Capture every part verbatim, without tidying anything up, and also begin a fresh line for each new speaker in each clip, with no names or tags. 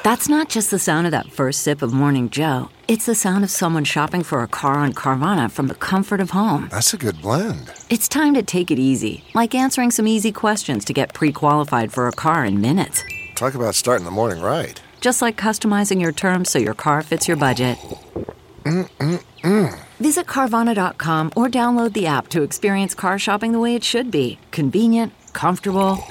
That's not just the sound of that first sip of Morning Joe. It's the sound of someone shopping for a car on Carvana from the comfort of home.
That's a good blend.
It's time to take it easy, like answering some easy questions to get pre-qualified for a car in minutes.
Talk about starting the morning right.
Just like customizing your terms so your car fits your budget.
Mm-mm-mm.
Visit Carvana dot com or download the app to experience car shopping the way it should be. Convenient, comfortable.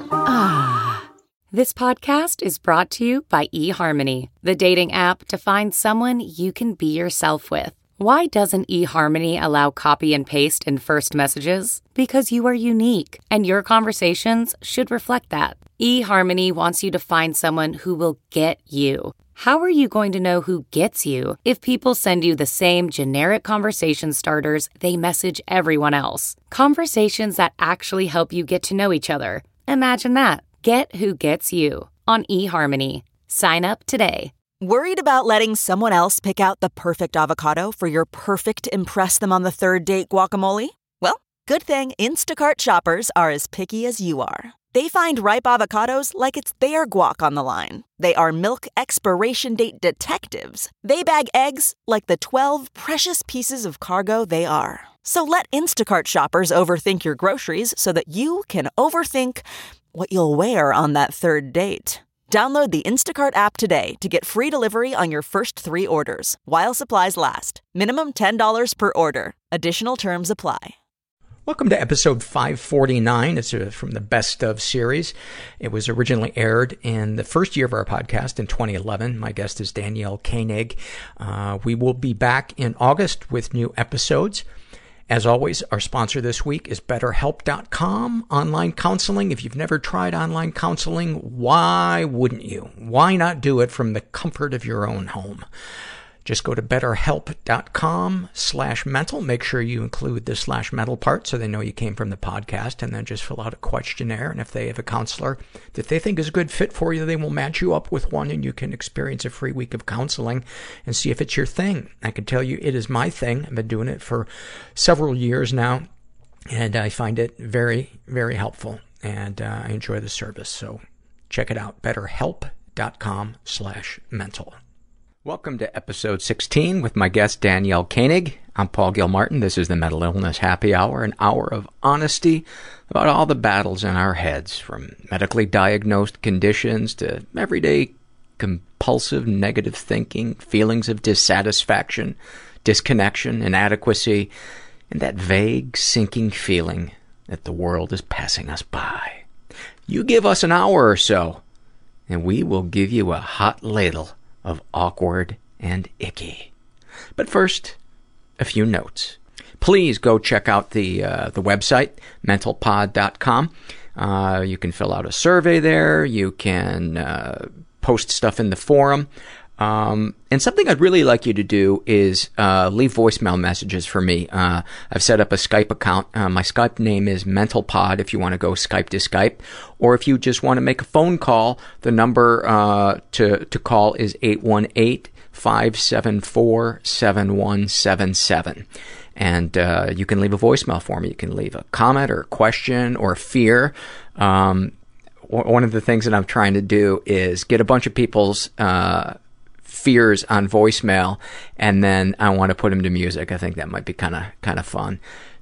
Ah.
This podcast is brought to you by eHarmony, the dating app to find someone you can be yourself with. Why doesn't eHarmony allow copy and paste in first messages? Because you are unique, and your conversations should reflect that. eHarmony wants you to find someone who will get you. How are you going to know who gets you if people send you the same generic conversation starters they message everyone else? Conversations that actually help you get to know each other. Imagine that. Get who gets you on eHarmony. Sign up today.
Worried about letting someone else pick out the perfect avocado for your perfect impress them on the third date guacamole? Well, good thing Instacart shoppers are as picky as you are. They find ripe avocados like it's their guac on the line. They are milk expiration date detectives. They bag eggs like the twelve precious pieces of cargo they are. So let Instacart shoppers overthink your groceries so that you can overthink what you'll wear on that third date. Download the Instacart app today to get free delivery on your first three orders, while supplies last. Minimum ten dollars per order. Additional terms apply.
Welcome to episode five forty-nine. It's from the Best Of series. It was originally aired in the first year of our podcast in twenty eleven. My guest is Danielle Koenig. Uh, we will be back in August with new episodes. As always, our sponsor this week is better help dot com, online counseling. If you've never tried online counseling, why wouldn't you? Why not do it from the comfort of your own home? Just go to better help dot com slash mental. Make sure you include the slash mental part so they know you came from the podcast, and then just fill out a questionnaire. And if they have a counselor that they think is a good fit for you, they will match you up with one, and you can experience a free week of counseling and see if it's your thing. I can tell you it is my thing. I've been doing it for several years now, and I find it very, very helpful, and uh, I enjoy the service. So check it out, better help dot com slash mental. Welcome to episode sixteen with my guest Danielle Koenig. I'm Paul Gilmartin. This is the Mental Illness Happy Hour, an hour of honesty about all the battles in our heads, from medically diagnosed conditions to everyday compulsive negative thinking, feelings of dissatisfaction, disconnection, inadequacy, and that vague sinking feeling that the world is passing us by. You give us an hour or so, and we will give you a hot ladle of awkward and icky. But first, a few notes. Please go check out the uh, the website, mental pod dot com. Uh, you can fill out a survey there. You can uh, post stuff in the forum. Um, and something I'd really like you to do is uh, leave voicemail messages for me. Uh, I've set up a Skype account. Uh, my Skype name is MentalPod if you want to go Skype to Skype. Or if you just want to make a phone call, the number uh, to, to call is eight one eight, five seven four, seven one seven seven. And uh, you can leave a voicemail for me. You can leave a comment or a question or a fear. Um, one of the things that I'm trying to do is get a bunch of people's uh fears on voicemail, and then I want to put them to music. I think that might be kind of kind of fun.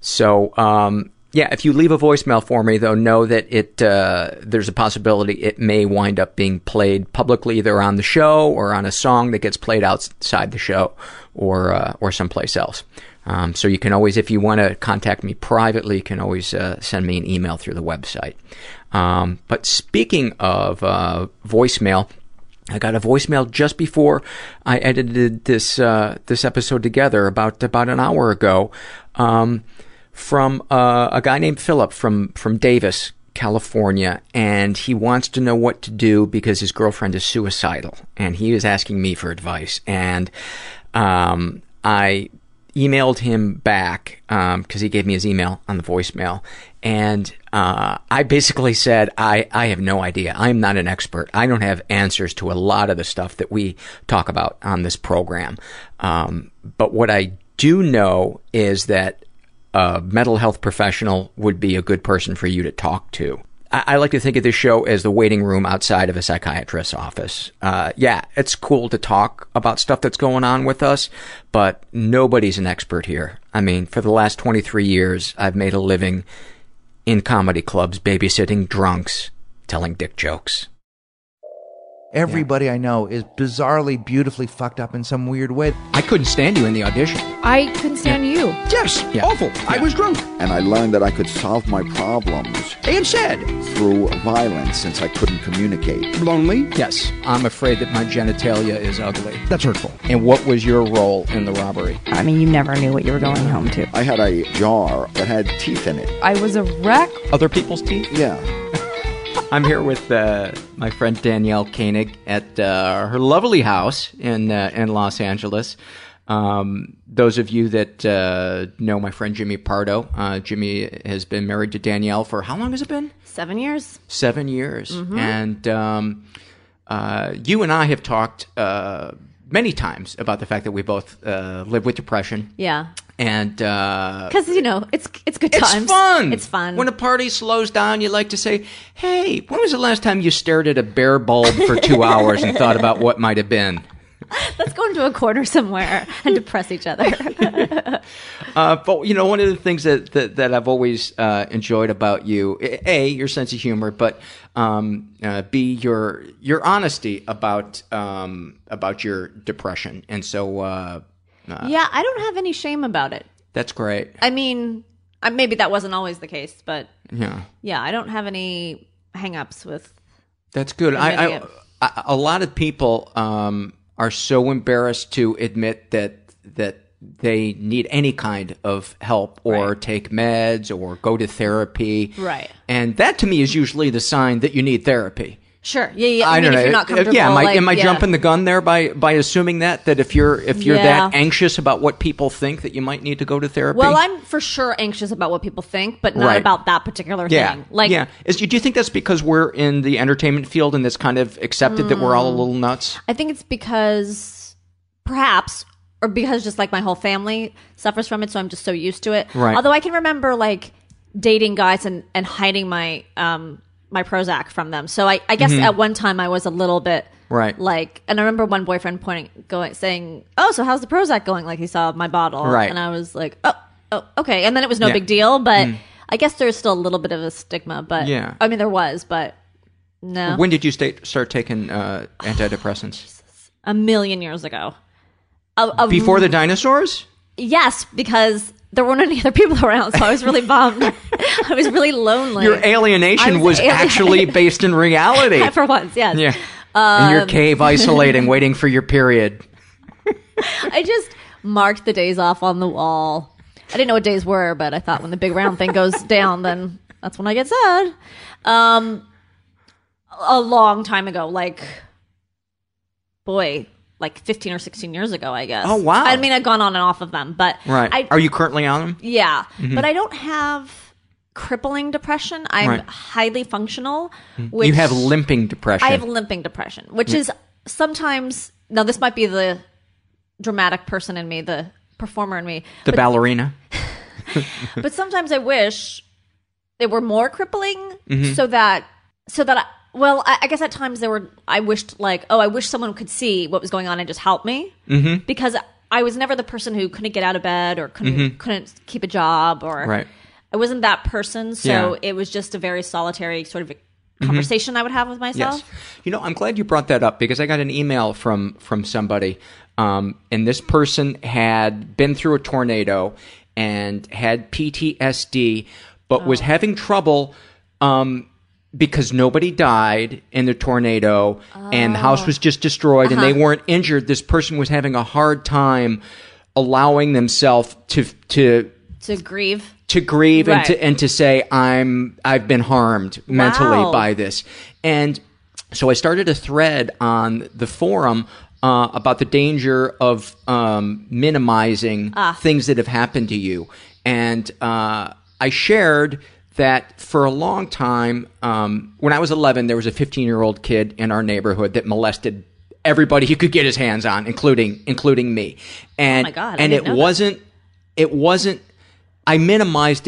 So um yeah, if you leave a voicemail for me, though, know that it uh there's a possibility it may wind up being played publicly, either on the show or on a song that gets played outside the show, or uh, or someplace else. Um, so you can always, if you want to contact me privately, you can always uh, send me an email through the website. Um, but speaking of uh, voicemail, I got a voicemail just before I edited this uh, this episode together, about about an hour ago, um, from uh, a guy named Philip from from Davis, California, and he wants to know what to do because his girlfriend is suicidal, and he is asking me for advice. And um, I emailed him back um, because he gave me his email on the voicemail, and uh, I basically said, I, I have no idea. I'm not an expert. I don't have answers to a lot of the stuff that we talk about on this program. Um, but what I do know is that a mental health professional would be a good person for you to talk to. I, I like to think of this show as the waiting room outside of a psychiatrist's office. Uh, yeah, it's cool to talk about stuff that's going on with us, but nobody's an expert here. I mean, for the last twenty-three years, I've made a living in comedy clubs, babysitting drunks, telling dick jokes.
Everybody I know is bizarrely, beautifully fucked up in some weird way.
I couldn't stand you in the audition.
I couldn't stand you.
Yes,
Yeah.
awful. I
Yeah.
was drunk.
And I learned that I could solve my problems
And sad.
through violence since I couldn't communicate.
Lonely.
Yes, I'm afraid that my genitalia is ugly.
That's hurtful.
And what was your role in the robbery?
I mean, you never knew what you were going home to.
I had a jar that had teeth in it.
I was a wreck.
Other people's teeth?
Yeah.
I'm here with uh, my friend Danielle Koenig at uh, her lovely house in uh, in Los Angeles. Um, those of you that uh, know my friend Jimmy Pardo, uh, Jimmy has been married to Danielle for how long has it been?
Seven years.
Seven years. And um, uh, you and I have talked uh, many times about the fact that we both uh, live with depression.
Yeah.
And uh,
Because, you know, it's it's good
it's
times.
fun.
It's fun.
When a party slows down, you like to say, hey, when was the last time you stared at a bare bulb for two hours and thought about what might have been?
Let's go into a corner somewhere and depress each other.
Uh, but, you know, one of the things that, that, that I've always uh, enjoyed about you, A, your sense of humor, but um, uh, B, your your honesty about um, about your depression. And so uh, uh,
Yeah, I don't have any shame about it.
that's great.
I mean, uh, maybe that wasn't always the case, but
Yeah.
yeah, I don't have any hang-ups with...
That's good. I,
Admitting
I,
it.
I a lot of people um, are so embarrassed to admit that that they need any kind of help or
Right.
take meds or go to therapy.
Right.
And that to me is usually the sign that you need therapy.
Sure. Yeah, yeah.
I,
I, mean,
don't
if
know.
you're not comfortable,
yeah, am I,
like,
am I
yeah.
jumping the gun there by, by assuming that that if you're if you're
Yeah.
that anxious about what people think that you might need to go to therapy?
Well, I'm for sure anxious about what people think, but not
Right.
about that particular
yeah,
thing. Like,
yeah. Is, do you think that's because we're in the entertainment field and it's kind of accepted that we're all a
Mm.
little nuts?
I think it's because perhaps, or because just like my whole family suffers from it, so I'm just so used to it.
Right.
Although I can remember like dating guys and, and hiding my um my Prozac from them. So I, I guess at one time I was a little bit
Mm-hmm. Right.
like, and I remember one boyfriend pointing, going, saying, "Oh, so how's the Prozac going?" Like he saw my bottle,
Right.
And I was like, "Oh, oh, okay." And then it was no
Yeah.
big deal, but I guess there's still a little bit of a stigma. But
Yeah.
I mean, there was, but no,
When did you sta- start taking uh, antidepressants?
a million years ago. A- a
Before the dinosaurs?
Yes, because there weren't any other people around, so I was really bummed. I was really lonely.
Your alienation
I
was,
was alien-
actually based in reality.
For once, yes.
Yeah. In your cave, isolating, waiting for your period.
I just marked the days off on the wall. I didn't know what days were, but I thought when the big round thing goes down, then that's when I get sad. Um, a long time ago, like, boy, like fifteen or sixteen years ago, I guess.
Oh, wow.
I mean, I've gone on and off of them, but
Right.
I,
Are you currently on them?
Yeah, but I don't have crippling depression. I'm
Right.
highly functional. Which
You have limping depression.
I have limping depression, which is sometimes. Now, this might be the dramatic person in me, the performer in me,
the
but,
ballerina.
but sometimes I wish they were more crippling,
Mm-hmm.
so that so that I, well, I, I guess at times there were. I wished like, oh, I wish someone could see what was going on and just help me, mm-hmm. because I was never the person who couldn't get out of bed or couldn't couldn't keep a job or
Mm-hmm. Right.
I wasn't that person, so
Yeah.
it was just a very solitary sort of conversation I would have with myself.
Yes. You know, I'm glad you brought that up because I got an email from from somebody, um, and this person had been through a tornado and had P T S D, but was having trouble um, because nobody died in the tornado and the house was just destroyed and they weren't injured. This person was having a hard time allowing themselves to to
To grieve.
to grieve and
Right.
to and to say I'm I've been harmed mentally
Wow.
by this. And so I started a thread on the forum uh, about the danger of um, minimizing things that have happened to you. And uh, I shared that for a long time, um, when I was eleven, there was a fifteen-year-old kid in our neighborhood that molested everybody he could get his hands on, including including me. And
my God, I
and
didn't
it
know that.
wasn't it wasn't I minimized it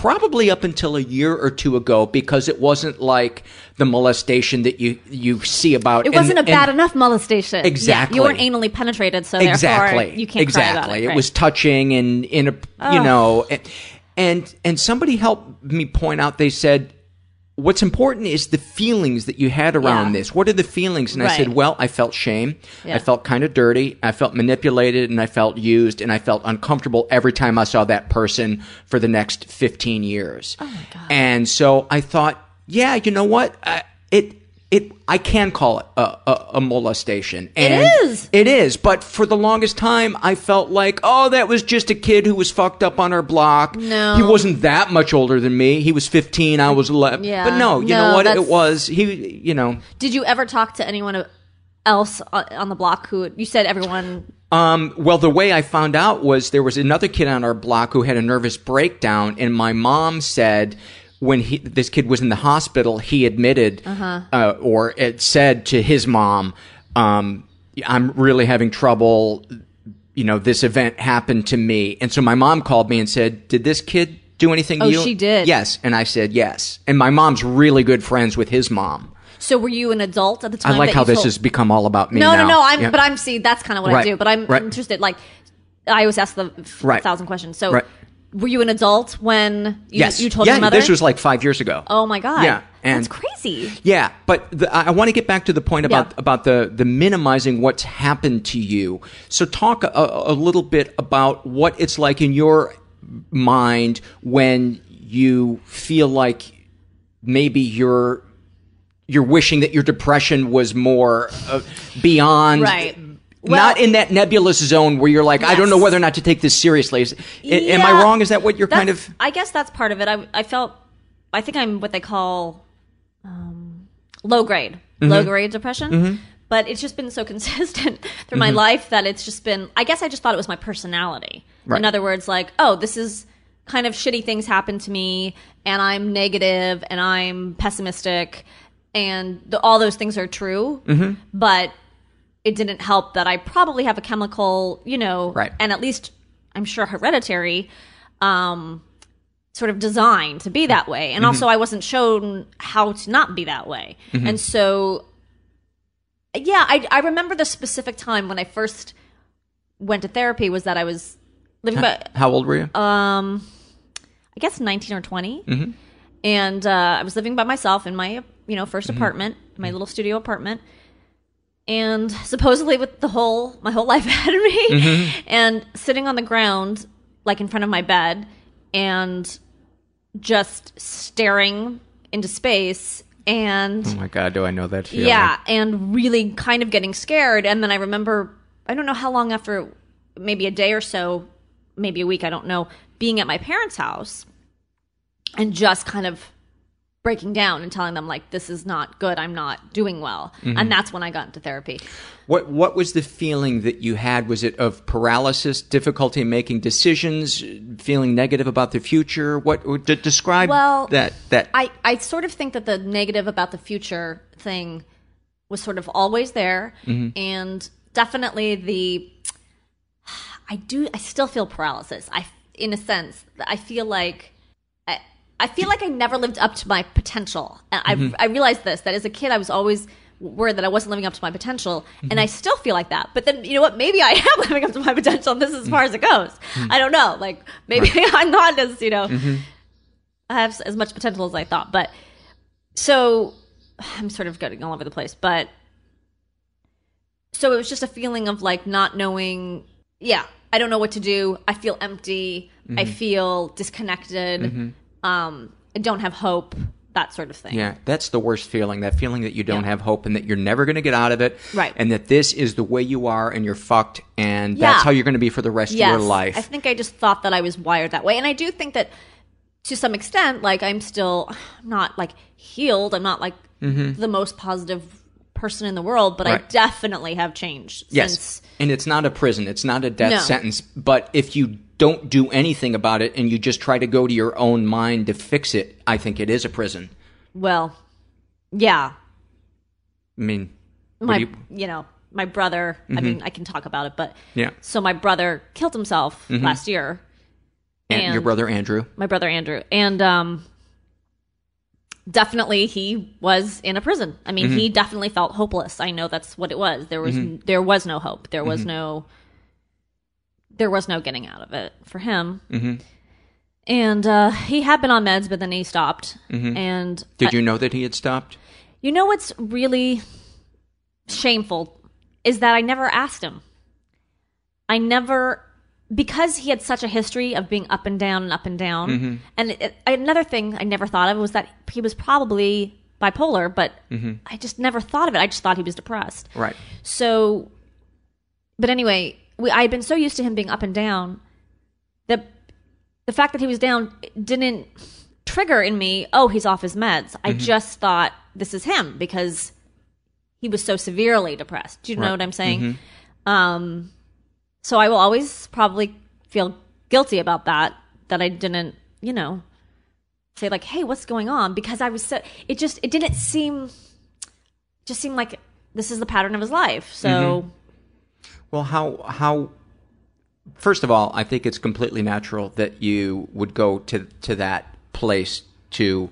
probably up until a year or two ago, because it wasn't like the molestation that you, you see about.
It wasn't
and,
a bad
and,
enough molestation.
Exactly.
Yeah, you weren't anally penetrated, so
exactly.
therefore you can't
exactly.
cry about it.
It
right.
was touching and in a, you
Oh.
know, and, and and somebody helped me point out. They said, what's important is the feelings that you had around
Yeah.
this. What are the feelings? And I
Right.
said, well, I felt shame.
Yeah.
I felt kind of dirty. I felt manipulated, and I felt used, and I felt uncomfortable every time I saw that person for the next fifteen years.
Oh my God.
And so I thought, yeah, you know what? Uh, it it I can call it a, a, a molestation. And
It is.
It is. But for the longest time, I felt like, oh, that was just a kid who was fucked up on our block.
No.
He wasn't that much older than me. He was fifteen. I was eleven.
Yeah.
But no, you
No,
know what?
that's-
It was, he, you know.
Did you ever talk to anyone else on on the block who, you said everyone...
Um, well, the way I found out was there was another kid on our block who had a nervous breakdown, and my mom said when he, this kid was in the hospital, he admitted
Uh-huh.
uh, or it said to his mom, um, I'm really having trouble. You know, this event happened to me. And so my mom called me and said, did this kid do anything to
Oh,
you?
she did?
Yes. And I said, yes. And my mom's really good friends with his mom.
So were you an adult at the time?
I like
that
how
you
this
told-
has become all about me
No,
now.
no, no. I'm,
Yeah.
but I'm see. That's kind of what
Right.
I do. But I'm
Right.
interested. Like, I always ask the f-
Right.
thousand questions. So,
Right.
were you an adult when you,
Yes.
you told
yeah,
your mother?
this was like five years ago.
Oh my God.
Yeah, and-
that's crazy.
Yeah, but the, I, I want to get back to the point about
Yeah.
about the the minimizing what's happened to you. So talk a, a little bit about what it's like in your mind when you feel like maybe you're you're wishing that your depression was more uh, beyond.
Right. Well-
not in that nebulous zone where you're like, I don't know
Yes.
whether or not to take this seriously. Is, Am I
Yeah.
wrong? Is that what you're kind
That's-
of?
I guess that's part of it. I, I felt, I think I'm what they call um, low grade,
Mm-hmm.
low grade depression. But it's just been so consistent through my life that it's just been, I guess I just thought it was my personality.
Right.
In other words, like, oh, this is kind of shitty things happen to me, and I'm negative, and I'm pessimistic, and the, all those things are true.
Mm-hmm.
But it didn't help that I probably have a chemical, you know,
Right.
and at least I'm sure hereditary, um, sort of designed to be that way. And also I wasn't shown how to not be that way. And so, yeah, I, I remember the specific time when I first went to therapy was that I was living by,
How old were you?
um, I guess nineteen or twenty. And uh, I was living by myself in my, you know, first apartment, my little studio apartment. And supposedly with the whole, my whole life ahead of me. And sitting on the ground, like in front of my bed, and just staring into space. And
Oh my God, do I know that feeling?
yeah, and really kind of getting scared. And then I remember, I don't know how long after, maybe a day or so, maybe a week, I don't know, being at my parents' house and just kind of breaking down and telling them, like, this is not good, I'm not doing well. And that's when I got into therapy.
What What was the feeling that you had? Was it of paralysis, difficulty in making decisions, feeling negative about the future? What d- describe
Well,
that? That
I, I sort of think that the negative about the future thing was sort of always there. And definitely the, I do, I still feel paralysis. I, in a sense, I feel like, I, I feel like I never lived up to my potential. And I, I realized this, that as a kid, I was always worried that I wasn't living up to my potential. And I still feel like that. But then, you know what? Maybe I am living up to my potential, and this is as far as it goes. I don't know. Like, maybe I'm not as, you know, I have as much potential as I thought. But so I'm sort of getting all over the place. But so it was just a feeling of like not knowing. Yeah, I don't know what to do. I feel empty. I feel disconnected. Um, I don't have hope. That sort of thing.
yeah, that's the worst feeling. That feeling that you don't
Yeah.
have hope and that you're never going to get out of it.
Right.
And that this is the way you are, and you're fucked, and
Yeah.
that's how you're going to be for the rest
Yes.
of your life.
I think I just thought that I was wired that way. And I do think that to some extent, like I'm still not like healed. I'm not like the most positive person in the world, but I
Right.
definitely have changed
Yes.
since.
And it's not a prison. It's not a death
No.
sentence. But if you don't do anything about it and you just try to go to your own mind to fix it, I think it is a prison.
Well, yeah.
I mean, what
My,
do
you,
you,
know, my brother, I mean, I can talk about it, but
Yeah.
so my brother killed himself last year.
And,
and
your brother Andrew.
My brother Andrew. And um, definitely he was in a prison. I mean, mm-hmm. he definitely felt hopeless. I know that's what it was. There was mm-hmm. there was no hope. There was mm-hmm. no there was no getting out of it for him. Mm-hmm. And uh, he had been on meds, but then he stopped. Mm-hmm. And
did you
I,
know that he had stopped?
You know what's really shameful is that I never asked him. I never, because he had such a history of being up and down and up and down. Mm-hmm. And it, it, another thing I never thought of was that he was probably bipolar, but mm-hmm. I just never thought of it. I just thought he was depressed.
Right.
So, but anyway, we, I had been so used to him being up and down that the fact that he was down didn't trigger in me, oh, he's off his meds. Mm-hmm. I just thought this is him because he was so severely depressed. Do you know
right.
what I'm saying?
Mm-hmm.
Um, so I will always probably feel guilty about that, that I didn't, you know, say like, hey, what's going on? Because I was so, it just, it didn't seem, just seemed like this is the pattern of his life. So.
Mm-hmm. Well, how, how, first of all, I think it's completely natural that you would go to, to that place to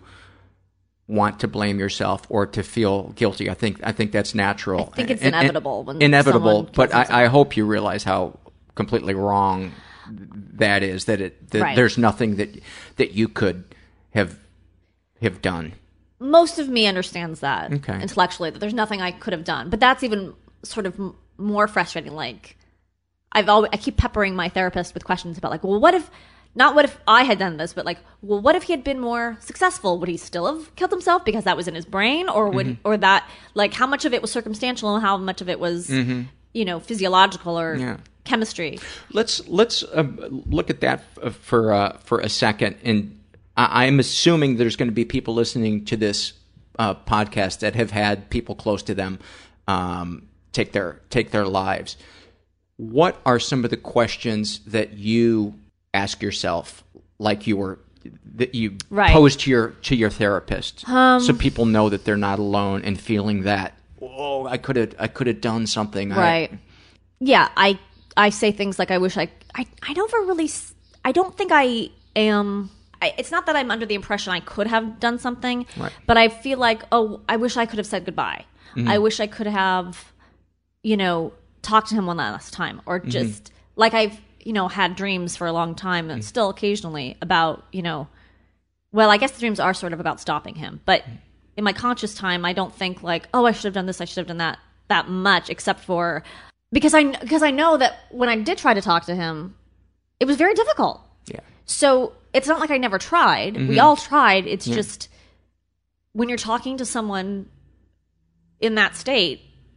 want to blame yourself or to feel guilty. I think I think that's natural.
I think it's
and,
inevitable.
And,
when
inevitable, but
kills
I, I hope you realize how completely wrong that is. That it that
right.
there's nothing that that you could have have done.
Most of me understands that
okay.
intellectually, that there's nothing I could have done. But that's even sort of m- more frustrating. Like I've always, I keep peppering my therapist with questions about like, well, what if? Not what if I had done this, but like, well, what if he had been more successful? Would he still have killed himself because that was in his brain, or would, mm-hmm. or that, like, how much of it was circumstantial and how much of it was, mm-hmm. you know, physiological or yeah. chemistry?
Let's let's uh, look at that f- for uh, for a second, and I- I'm assuming there's going to be people listening to this uh, podcast that have had people close to them um, take their take their lives. What are some of the questions that you ask yourself, like you were that you
right.
posed to your to your therapist,
um,
so people know that they're not alone and feeling that, oh, I could have I could have done something.
Right. I, yeah, I I say things like I wish I I I never really I don't think I am. I, it's not that I'm under the impression I could have done something,
right.
but I feel like, oh, I wish I could have said goodbye. Mm-hmm. I wish I could have, you know, talked to him one last time, or just mm-hmm. like I've. you know, had dreams for a long time and still occasionally about, you know, well, I guess the dreams are sort of about stopping him. But in my conscious time, I don't think like, oh, I should have done this, I should have done that, that much, except for, because I, because I know that when I did try to talk to him, it was very difficult.
Yeah.
So it's not like I never tried. Mm-hmm. We all tried. It's yeah. just when you're talking to someone in that state,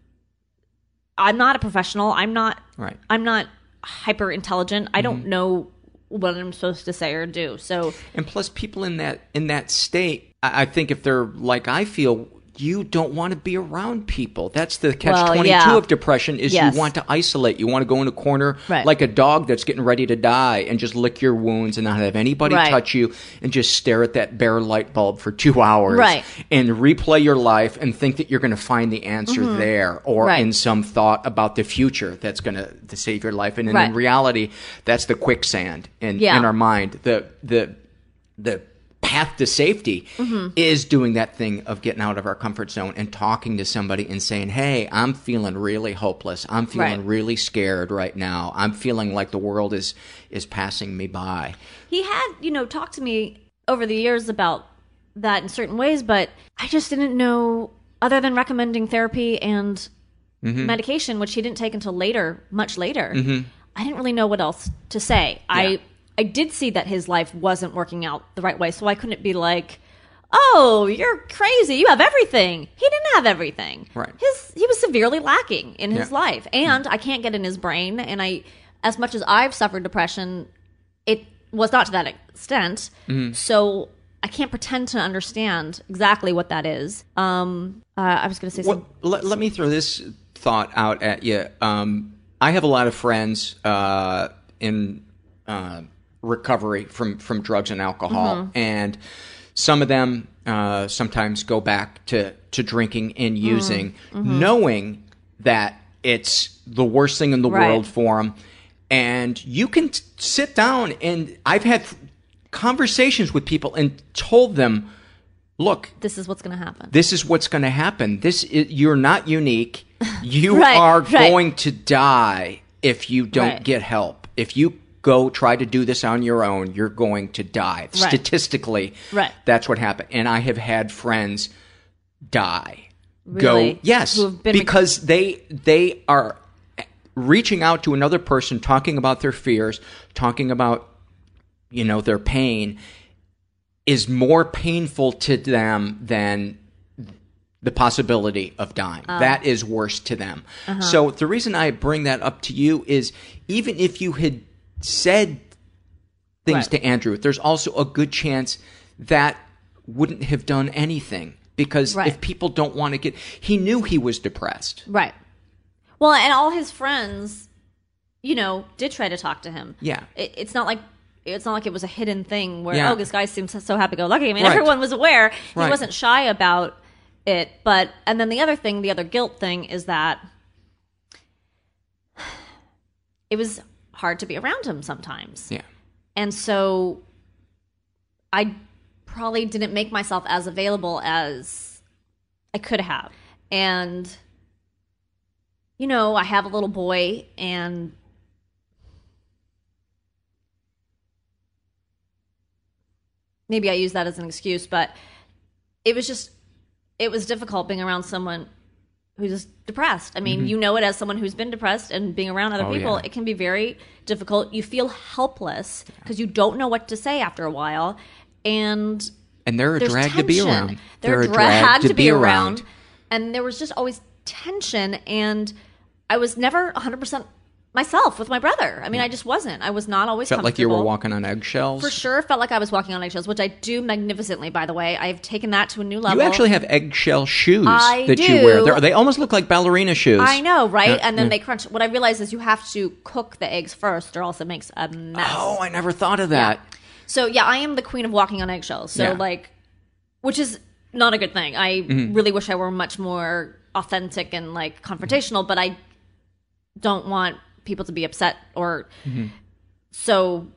I'm not a professional. I'm not,
right.
I'm not, hyper intelligent. I don't mm-hmm. know what I'm supposed to say or do. So,
and plus, people in that in that state, I, I think if they're like I feel, you don't want to be around people. That's the catch
well,
twenty-two
yeah.
of depression. Is
yes.
you want to isolate. You want to go in a corner
right.
like a dog that's getting ready to die and just lick your wounds and not have anybody
right.
touch you and just stare at that bare light bulb for two hours
right.
and replay your life and think that you're going to find the answer mm-hmm. there or
right.
in some thought about the future that's going to, to save your life. And, and
right.
in reality, that's the quicksand in,
yeah.
in our mind. The the the path to safety mm-hmm. is doing that thing of getting out of our comfort zone and talking to somebody and saying, hey, I'm feeling really hopeless. I'm feeling
right.
really scared right now. I'm feeling like the world is is passing me by.
He had, you know, talked to me over the years about that in certain ways, but I just didn't know, other than recommending therapy and mm-hmm. medication, which he didn't take until later, much later, mm-hmm. I didn't really know what else to say. Yeah. I I did see that his life wasn't working out the right way, so I couldn't be like, oh, you're crazy. You have everything. He didn't have everything.
Right.
His He was severely lacking in his
yeah.
life, and mm-hmm. I can't get in his brain, and I, as much as I've suffered depression, it was not to that extent, mm-hmm. so I can't pretend to understand exactly what that is. Um, uh, I was going to say
well,
something.
Let, let me throw this thought out at you. Um, I have a lot of friends uh, in... Uh, recovery from, from drugs and alcohol. Mm-hmm. And some of them uh, sometimes go back to, to drinking and using, mm-hmm. knowing that it's the worst thing in the
right.
world for them. And you can t- sit down, and I've had conversations with people and told them, look,
this is what's going to happen.
This is what's going to happen. This is, you're not unique. You
right,
are
right.
going to die if you don't
right.
get help. If you go try to do this on your own, you're going to die.
Right.
Statistically,
right.
that's what happened. And I have had friends die.
Really?
Go yes,
Who have been
because they they are reaching out to another person, talking about their fears, talking about, you know, their pain, is more painful to them than the possibility of dying.
Oh.
That is worse to them.
Uh-huh.
So the reason I bring that up to you is, even if you had said things
right.
to Andrew, there's also a good chance that wouldn't have done anything. Because
right.
if people don't want to get... He knew he was depressed.
Right. Well, and all his friends, you know, did try to talk to him.
Yeah.
It, it's not like... It's not like it was a hidden thing where,
yeah.
oh, this guy seems so happy-go-lucky. I mean,
right.
everyone was aware. He
right.
wasn't shy about it. But, and then the other thing, the other guilt thing is that it was hard to be around him sometimes.
Yeah.
And so I probably didn't make myself as available as I could have. And, you know, I have a little boy, and maybe I use that as an excuse, but it was just, it was difficult being around someone who's just depressed. I mean, mm-hmm. you know it as someone who's been depressed, and being around other
oh,
people,
yeah.
it can be very difficult. You feel helpless because you don't know what to say after a while. And
and they're a
there's
drag
tension.
to be around.
They're,
they're
a drag,
drag
to,
to
be,
be
around.
around.
And there was just always tension, and I was never one hundred percent myself with my brother. I mean, I just wasn't. I was not always
Felt like you were
comfortable.
walking on eggshells?
For sure, felt like I was walking on eggshells, which I do magnificently, by the way. I've taken that to a new level.
You actually have eggshell shoes
I
that
do.
you wear. They're, they almost look like ballerina shoes.
I know, right?
Yeah,
and then
yeah.
they crunch. What I realized is you have to cook the eggs first, or else it makes a mess.
Oh, I never thought of that.
Yeah. So, yeah, I am the queen of walking on eggshells. So,
Yeah.
like, which is not a good thing. I
Mm-hmm.
really wish I were much more authentic and, like, confrontational, but I don't want people to be upset or
Mm-hmm.
so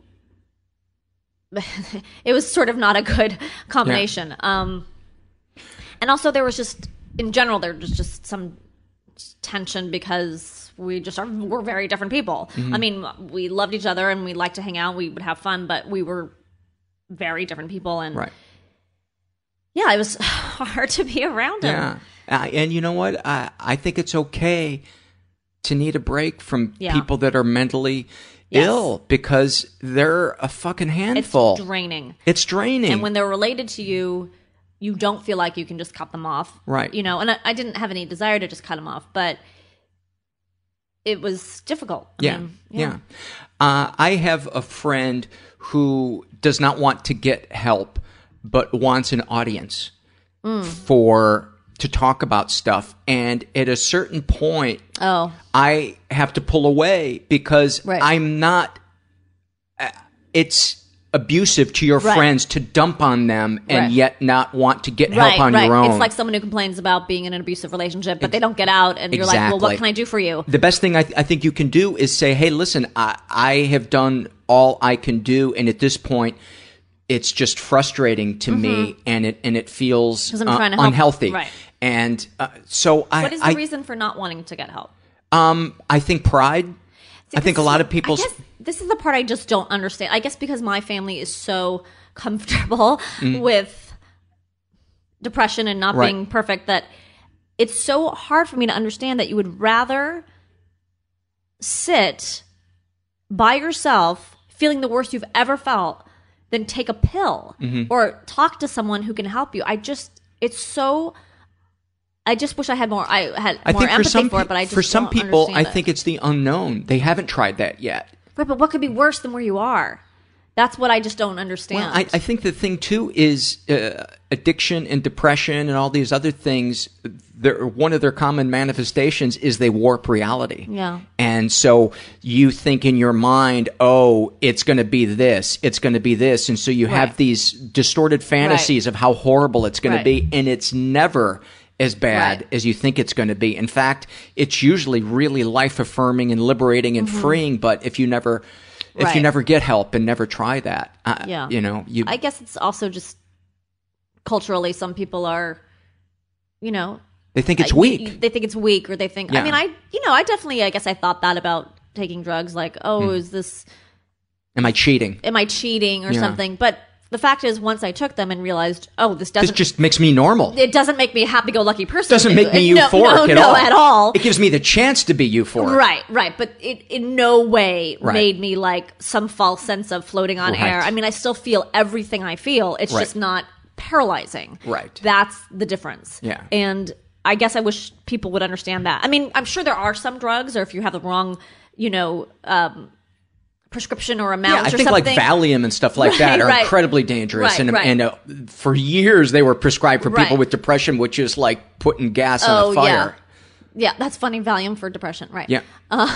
it was sort of not a good combination.
Yeah.
Um, and also there was just, in general, there was just some tension because we just are, we're very different people.
Mm-hmm.
I mean, we loved each other and we liked to hang out. We would have fun, but we were very different people. And
Right.
yeah, it was hard to be around him.
Yeah. Uh, and you know what? I, I think it's okay to need a break from
Yeah.
people that are mentally
Yes.
ill, because they're a fucking handful.
It's draining.
It's draining.
And when they're related to you, you don't feel like you can just cut them off.
Right.
You know, and I, I didn't have any desire to just cut them off, but it was difficult. I
yeah.
mean,
yeah. Uh, I have a friend who does not want to get help, but wants an audience
Mm.
for to talk about stuff. And at a certain point,
Oh.
I have to pull away because
Right.
I'm not, uh, it's abusive to your
Right.
friends to dump on them and
Right.
yet not want to get
Right,
help on
right.
your own.
It's like someone who complains about being in an abusive relationship, but they don't get out, and you're like, well, what
Exactly.
can I do for you?
The best thing I, th- I think you can do is say, hey, listen, I, I have done all I can do, and at this point, it's just frustrating to me, and it and it feels
'Cause I'm
uh,
trying to help.
unhealthy.
Right.
And uh, so I,
What is the
I,
reason for not wanting to get help?
um, I think pride.
See,
I think a
this-
lot of people's
I guess this is the part I just don't understand. I guess because my family is so comfortable with depression and not
Right.
being perfect that it's so hard for me to understand that you would rather sit by yourself feeling the worst you've ever felt than take a pill or talk to someone who can help you. I just, it's so, I just wish I had more, I had
I
more
think for
empathy
some
for it,
pe-
but I just
for some
don't
people, I
understand it.
think it's the unknown. They haven't tried that yet.
Right, but what could be worse than where you are? That's what I just don't understand.
Well, I, I think the thing too is uh, addiction and depression and all these other things. They're, one of their common manifestations is they warp reality.
Yeah.
And so you think in your mind, oh, it's going to be this, it's going to be this, and so you have
Right.
these distorted fantasies of how horrible it's going
Right.
to be, and it's never as bad
Right.
as you think it's going to be. In fact, it's usually really life-affirming and liberating and
Mm-hmm.
freeing, but if you never if you
Right.
never get help and never try that, uh,
Yeah.
you know, you
I guess it's also just culturally, some people are, you know,
they think it's
uh,
weak.
y- y- they think it's weak, or they think.
Yeah.
I mean, I you know, I definitely, I guess, I thought that about taking drugs. Like, oh,
Hmm.
is this?
Am I cheating?
Am I cheating or
Yeah.
something? But the fact is, once I took them and realized, oh, this
This
doesn't.
just makes me normal.
it doesn't make me a happy-go-lucky person.
Doesn't make me
It- no,
euphoric
no,
at
no,
all.
at all.
It gives me the chance to be euphoric.
Right, right. But it in no way
Right.
made me like some false sense of floating on
Right.
air. I mean, I still feel everything I feel. It's
Right.
just not paralyzing.
Right.
That's the difference.
Yeah.
And I guess I wish people would understand that. I mean, I'm sure there are some drugs, or if you have the wrong, you know, um, prescription or amount
Yeah, I
or
think like
something.
Valium and stuff like that
Right,
are
right.
incredibly dangerous.
Right,
and
right.
and uh, for years they were prescribed for people
Right.
with depression, which is like putting gas on
Oh,
a fire.
Yeah, that's funny. Valium for depression, right?
Yeah.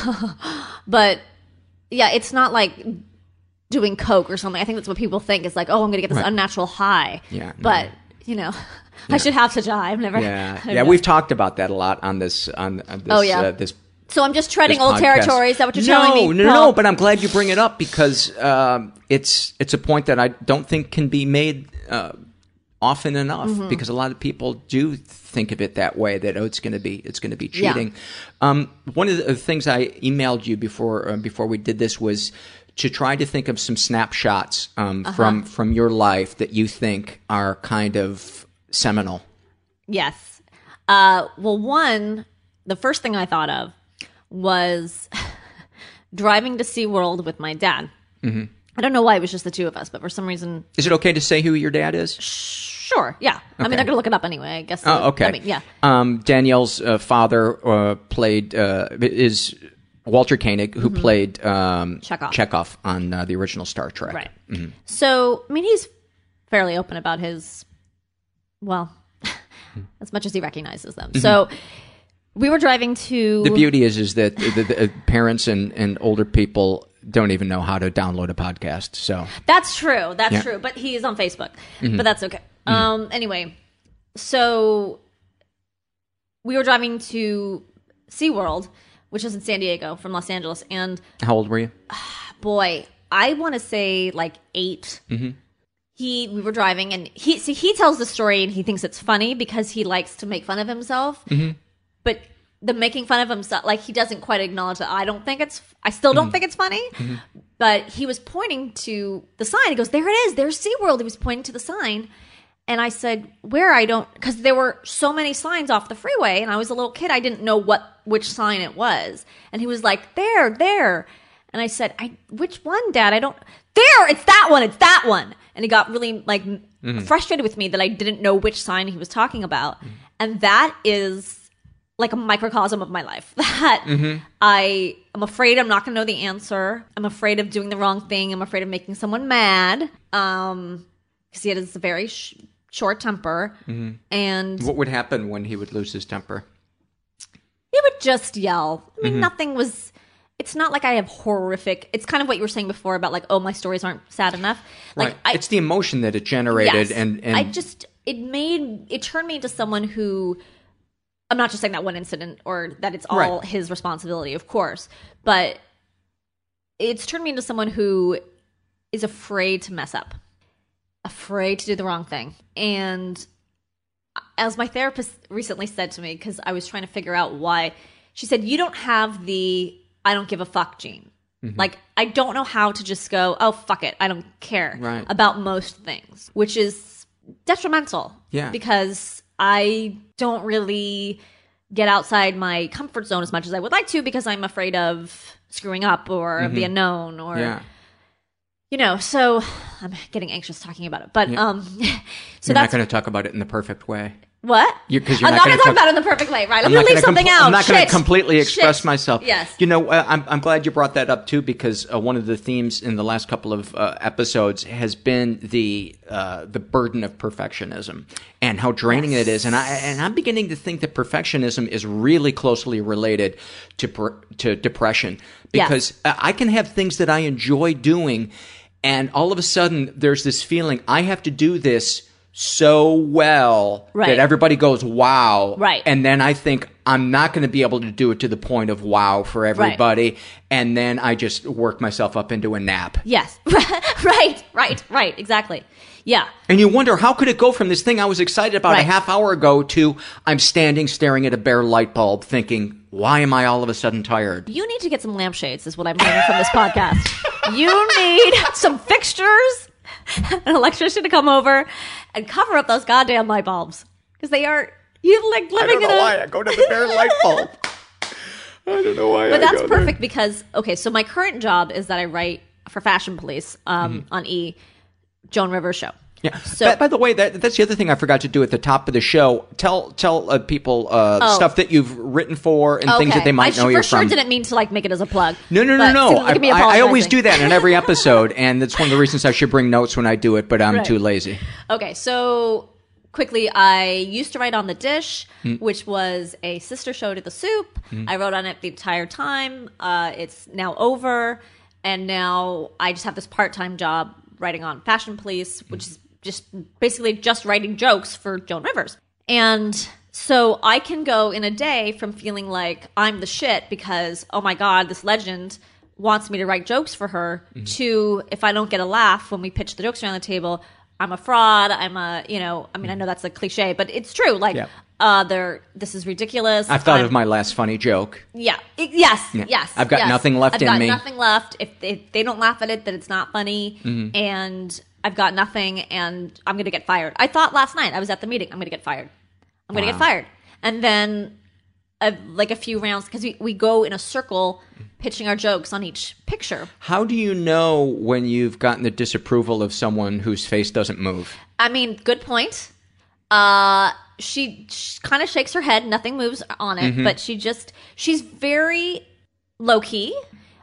But yeah, it's not like doing coke or something. I think that's what people think is like, oh, I'm going to get this
Right.
unnatural high.
Yeah, no.
But you know, I should have such a high. I've never.
Yeah,
I don't
yeah,
know.
we've talked about that a lot on this on, on this
Oh, yeah.
uh, this
So I'm just treading
this
old
podcast.
territory. Is that what you're
no,
telling me?
No, no,
Paul?
no. But I'm glad you bring it up because um, it's it's a point that I don't think can be made uh, often enough.
Mm-hmm.
Because a lot of people do think of it that way. That oh, it's going to be it's going to be
Yeah.
cheating. Um, one of the things I emailed you before uh, before we did this was to try to think of some snapshots um,
Uh-huh.
from from your life that you think are kind of seminal.
Yes. Uh, well, one, the first thing I thought of was driving to SeaWorld with my dad. Mm-hmm. I don't know why it was just the two of us, but for some reason,
Is it okay to say who your dad is?
sure, yeah. I mean,
Okay.
they're going to look it up anyway, I guess.
Oh, okay.
I mean, yeah.
Um, Danielle's uh, father uh, played uh, is Walter Koenig, who played um,
Chekhov.
Chekhov on uh, the original Star Trek.
Right. So, I mean, he's fairly open about his, well, as much as he recognizes them. So, we were driving to.
The beauty is, is that the, the, uh, parents and, and older people don't even know how to download a podcast. So
That's true. That's
Yeah.
true. But he is on Facebook. But that's okay. Um. Anyway, so we were driving to SeaWorld, which is in San Diego from Los Angeles, and
how old were you?
boy, I want to say like eight. He, we were driving, and he, see, he tells the story, and he thinks it's funny because he likes to make fun of himself. But the making fun of himself, like he doesn't quite acknowledge that. I don't think it's, I still don't think it's funny. But he was pointing to the sign. He goes, "There it is. There's SeaWorld." He was pointing to the sign. And I said, "Where?" I don't, because there were so many signs off the freeway, and I was a little kid. I didn't know what which sign it was. And he was like, "There, there." And I said, "I which one, Dad? I don't." There, it's that one. It's that one. And he got really like frustrated with me that I didn't know which sign he was talking about. And that is like a microcosm of my life. That I am afraid I'm not going to know the answer. I'm afraid of doing the wrong thing. I'm afraid of making someone mad. Um, because he has a very sh- short temper, and
What would happen when he would lose his temper?
he would just yell. I mean, nothing was. It's not like I have horrific. It's kind of what you were saying before about like, oh, my stories aren't sad enough. Like,
Right.
I,
it's the emotion that it generated,
yes,
and, and
I just it made it turned me into someone who. I'm not just saying that one incident or that it's all
Right.
his responsibility, of course, but it's turned me into someone who is afraid to mess up, afraid to do the wrong thing. And as my therapist recently said to me, because I was trying to figure out why, she said, "You don't have the I don't give a fuck gene. Like, I don't know how to just go, oh, fuck it. I don't care
Right.
about most things," which is detrimental.
Yeah.
Because I don't really get outside my comfort zone as much as I would like to because I'm afraid of screwing up or of the unknown or,
yeah.
you know, so I'm getting anxious talking about it. But, um, so
You're not
that's
going to talk about it in the perfect way.
what?
You're, 'cause you're
I'm
not
not going
gonna
to talk
com-
about it in the perfect way, right? I'm,
I'm
going
not
to leave
gonna
something
compl-
out.
I'm not going to
Shit.
completely express
Shit.
myself.
Yes.
You know, uh, I'm I'm glad you brought that up too, because uh, one of the themes in the last couple of uh, episodes has been the uh, the burden of perfectionism and how draining it is. And I and I'm beginning to think that perfectionism is really closely related to per, to depression,
Yes.
because uh, I can have things that I enjoy doing, and all of a sudden there's this feeling I have to do this so well
Right.
that everybody goes, wow.
Right.
And then I think I'm not going to be able to do it to the point of wow for everybody. And then I just work myself up into a nap.
Yes. right, right, right. Exactly. Yeah.
And you wonder, how could it go from this thing I was excited about a
Right.
half hour ago to I'm standing staring at a bare light bulb thinking, why am I all of a sudden tired?
You need to get some lampshades, is what I'm hearing from this podcast. You need some fixtures, an electrician to come over and cover up those goddamn light bulbs. Because they are, you like living
I don't know
in a...
why I go to the bare light bulb. I don't know why
But
I
that's
go
perfect because, okay, so my current job is that I write for Fashion Police um,
Mm-hmm.
on E! Joan Rivers show.
Yeah.
So-
by, by the way, that, that's the other thing I forgot to do at the top of the show. Tell tell uh, people uh,
Oh.
stuff that you've written for and things that they might
I
know
for
you're
sure
from.
didn't mean to like make it as a plug.
No, no, no,
but
no.
seems like
I,
me
I, I always
apologizing.
do that in every episode, and that's one of the reasons I should bring notes when I do it, but I'm
Right.
too lazy.
Okay, so quickly, I used to write on The Dish,
Hmm.
which was a sister show to The Soup. I wrote on it the entire time. Uh, it's now over, and now I just have this part-time job writing on Fashion Police, which is just basically just writing jokes for Joan Rivers. And so I can go in a day from feeling like I'm the shit because, oh my God, this legend wants me to write jokes for her, to if I don't get a laugh when we pitch the jokes around the table, I'm a fraud. I'm a, you know, I mean, I know that's a cliche, but it's true. Like,
Yeah.
uh, they're, this is ridiculous.
I've thought
I'm-
of my last funny joke.
Yeah. I- Yes.
Yeah.
Yes.
I've got
yes.
nothing left
I've
in
got
me.
nothing left. If they, if they don't laugh at it, then it's not funny.
Mm-hmm.
And I've got nothing, and I'm going to get fired. I thought last night, I was at the meeting, I'm going to get fired. I'm going to
Wow.
get fired. And then, uh, like a few rounds, because we, we go in a circle pitching our jokes on each picture.
How do you know when you've gotten the disapproval of someone whose face doesn't move?
I mean, good point. Uh, she, she kind of shakes her head. Nothing moves on it,
Mm-hmm.
but she just, she's very low key.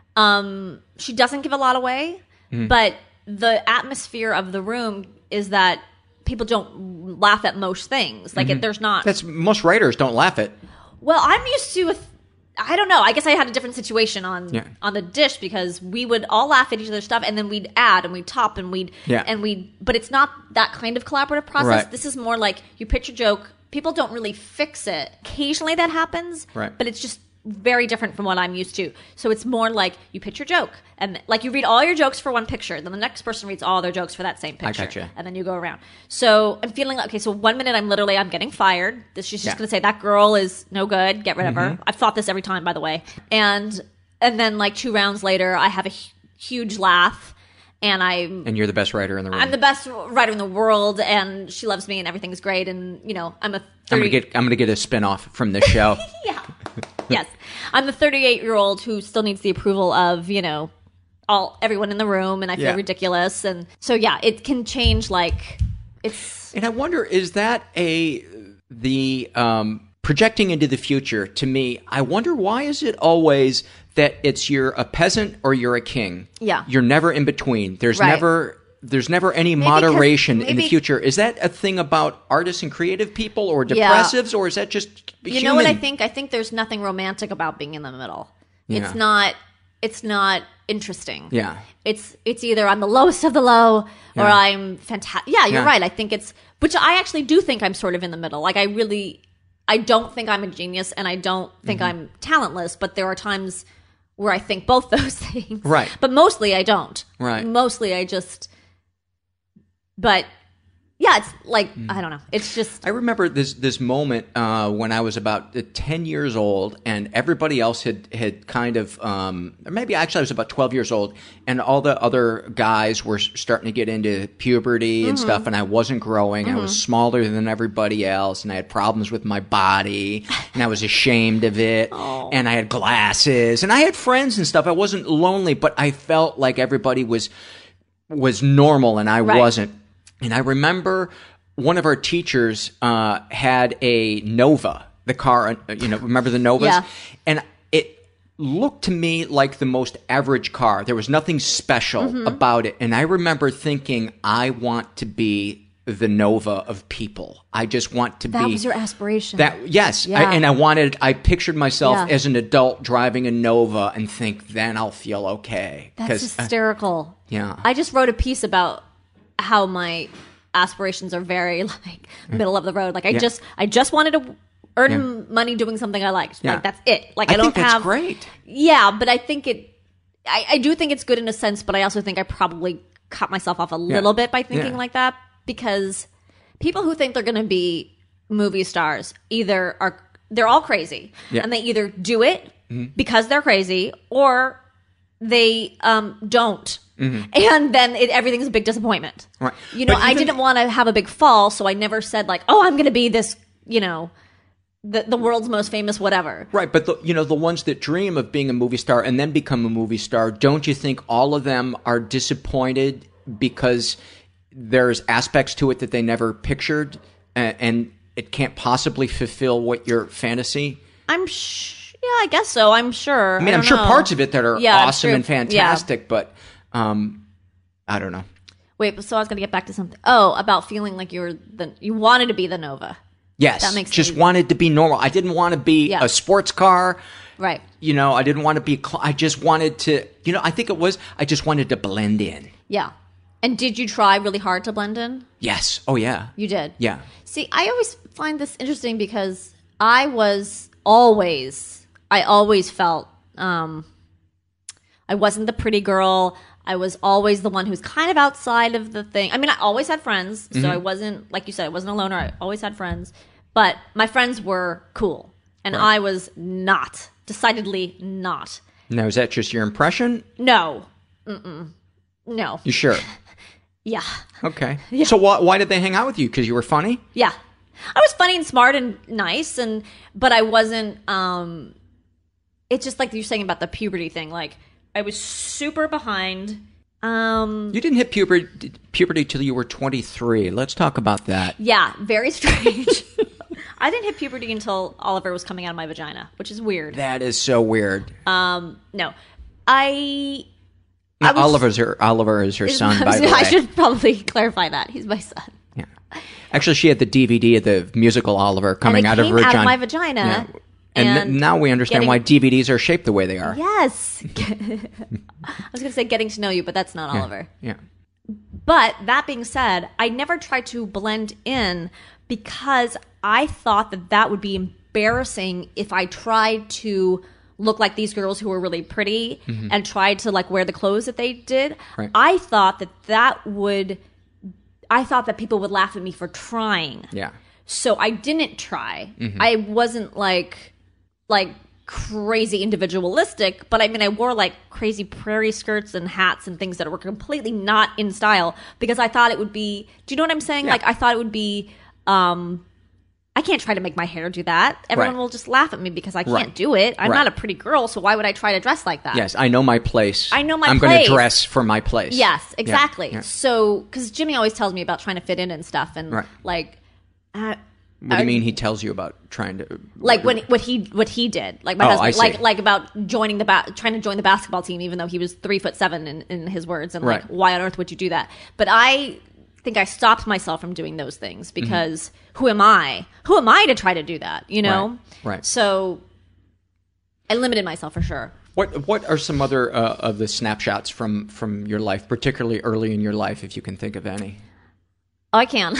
Um, she doesn't give a lot away,
Mm-hmm.
but the atmosphere of the room is that people don't laugh at most things. Like, it, there's not.
Mm-hmm. That's most writers don't laugh at.
Well, I'm used to. With, I don't know. I guess I had a different situation on
Yeah.
on The Dish because we would all laugh at each other's stuff, and then we'd add and we'd top and we'd
Yeah.
and we. But it's not that kind of collaborative process.
Right.
This is more like you pitch a joke. People don't really fix it. Occasionally that happens,
Right.
but it's just very different from what I'm used to. So it's more like you pitch your joke, and like you read all your jokes for one picture, then the next person reads all their jokes for that same picture,
gotcha.
and then you go around. So I'm feeling like, okay, so one minute I'm literally, I'm getting fired. This, she's just
Yeah.
going to say, that girl is no good, get rid of
Mm-hmm.
her. I've thought this every time, by the way. And and then like two rounds later, I have a hu- huge laugh, and I'm
And you're the best writer in the room.
I'm the best writer in the world, and she loves me, and everything's great. And you know, I'm a
I'm
thirty.
gonna get I'm gonna get a spin-off from this show.
Yeah. Yes. I'm the thirty-eight year old who still needs the approval of, you know, all everyone in the room, and I feel
Yeah.
ridiculous. And so yeah, it can change. Like, it's
And I wonder, is that a the um, projecting into the future? To me, I wonder, why is it always that it's you're a peasant or you're a king?
Yeah.
You're never in between. There's
Right.
never there's never any
'cause-
moderation in the
maybe-
future. Is that a thing about artists and creative people, or
Yeah.
depressives, or is that just
you
human?
know what I think? I think there's nothing romantic about being in the middle.
Yeah.
It's not. It's not interesting.
Yeah.
It's it's either I'm the lowest of the low, or
Yeah.
I'm fantastic. Yeah, you're
Yeah.
right. I think it's, which I actually do think I'm sort of in the middle. Like, I really, I don't think I'm a genius, and I don't think
Mm-hmm.
I'm talentless. But there are times where I think both those things.
Right.
But mostly I don't.
Right.
Mostly I just. But yeah, it's like
Mm.
I don't know. It's just.
I remember this this moment uh, when I was about uh, ten years old, and everybody else had had kind of, um, or maybe actually I was about twelve years old, and all the other guys were starting to get into puberty and stuff, and I wasn't growing. I was smaller than everybody else, and I had problems with my body, and I was ashamed of it, and I had glasses, and I had friends and stuff. I wasn't lonely, but I felt like everybody was was normal, and I
Right.
wasn't. And I remember one of our teachers uh, had a Nova, the car, uh, you know, remember the Novas?
Yeah.
And it looked to me like the most average car. There was nothing special
Mm-hmm.
about it. And I remember thinking, I want to be the Nova of people. I just want to
That
be.
was your aspiration.
That yes,
Yeah.
I, and I wanted. I pictured myself
Yeah.
as an adult driving a Nova, and think then I'll feel okay.
That's
'Cause, uh,
hysterical.
yeah.
I just wrote a piece about how my aspirations are very like middle of the road. Like I
Yeah.
just I just wanted to earn
Yeah.
money doing something I liked.
Yeah.
Like that's it. Like I,
I
don't
think that's
have
great.
Yeah, but I think it I, I do think it's good in a sense, but I also think I probably cut myself off a little bit by thinking
Yeah.
like that, because people who think they're going to be movie stars either are they're all crazy,
Yeah.
and they either do it because they're crazy, or they um, don't, and then it, everything's a big disappointment.
Right.
You know,
But
I
even-
didn't want to have a big fall, so I never said like, "Oh, I'm going to be this," you know, the the world's most famous whatever.
Right, but the, you know, the ones that dream of being a movie star and then become a movie star, don't you think all of them are disappointed because there's aspects to it that they never pictured, and, and it can't possibly fulfill what your fantasy?
I'm sh- yeah, I guess so. I'm sure.
I mean,
I
I'm
don't
sure
know.
parts of it that are
Yeah,
awesome
true.
and fantastic, but um, I don't know.
Wait, so I was going to get back to something. Oh, about feeling like you were the you wanted to be the Nova.
Yes,
That makes
just
sense.
wanted to be normal. I didn't want to be
Yeah.
a sports car.
Right.
You know, I didn't want to be. Cl- I just wanted to. You know, I think it was. I just wanted to blend in.
Yeah. And did you try really hard to blend in?
Yes. Oh yeah.
You did.
Yeah.
See, I always find this interesting because I was always, I always felt, um, I wasn't the pretty girl. I was always the one who's kind of outside of the thing. I mean, I always had friends, so
Mm-hmm.
I wasn't, like you said, I wasn't a loner. I always had friends, but my friends were cool, and
Right.
I was not, decidedly not.
Now, is that just your impression?
No. Mm-mm. No.
You sure?
Yeah.
Okay. So why why did they hang out with you? Because you were funny?
Yeah. I was funny and smart and nice, and but I wasn't um it's just like you're saying about the puberty thing. Like I was super behind. Um
You didn't hit puberty puberty till you were twenty-three. Let's talk about that.
yeah, very strange. I didn't hit puberty until Oliver was coming out of my vagina, which is weird.
That is so weird.
Um no. I
Now,
I was-
Oliver's her Oliver is her son, by the way.
I should probably clarify that. He's my son.
Yeah. Actually, she had the D V D of the musical Oliver coming
and
out
it came
of her
out
vagina.
of my vagina.
Yeah. And,
And
th- now we understand
getting-
why D V Ds are shaped the way they are.
Yes. I was going to say getting to know you, but that's not Oliver.
Yeah.
But that being said, I never tried to blend in because I thought that that would be embarrassing if I tried to look like these girls who were really pretty and tried to like wear the clothes that they did.
Right.
I thought that that would, I thought that people would laugh at me for trying.
Yeah.
So I didn't try.
Mm-hmm.
I wasn't like, like crazy individualistic, but I mean, I wore like crazy prairie skirts and hats and things that were completely not in style because I thought it would be, do you know what I'm saying?
Yeah.
Like I thought it would be, um, I can't try to make my hair do that. Everyone
Right.
will just laugh at me because I can't
Right.
do it. I'm
Right.
not a pretty girl, so why would I try to dress like that?
Yes, I know my place.
I know my
I'm going
place.
to dress for my place.
Yes,
Yeah.
exactly.
Yeah.
So, because Jimmy always tells me about trying to fit in and stuff, and
Right.
like, uh,
What do you mean he tells you about trying to
like when what he what he did, like my
Oh,
husband,
I see.
like like about joining the ba- trying to join the basketball team, even though he was three foot seven in, in his words, and like
Right.
why on earth would you do that? But I think I stopped myself from doing those things because
Mm-hmm.
who am I? Who am I to try to do that? You know,
Right. Right.
So I limited myself for sure.
What what are some other uh, of the snapshots from from your life, particularly early in your life, if you can think of any?
Oh, I can.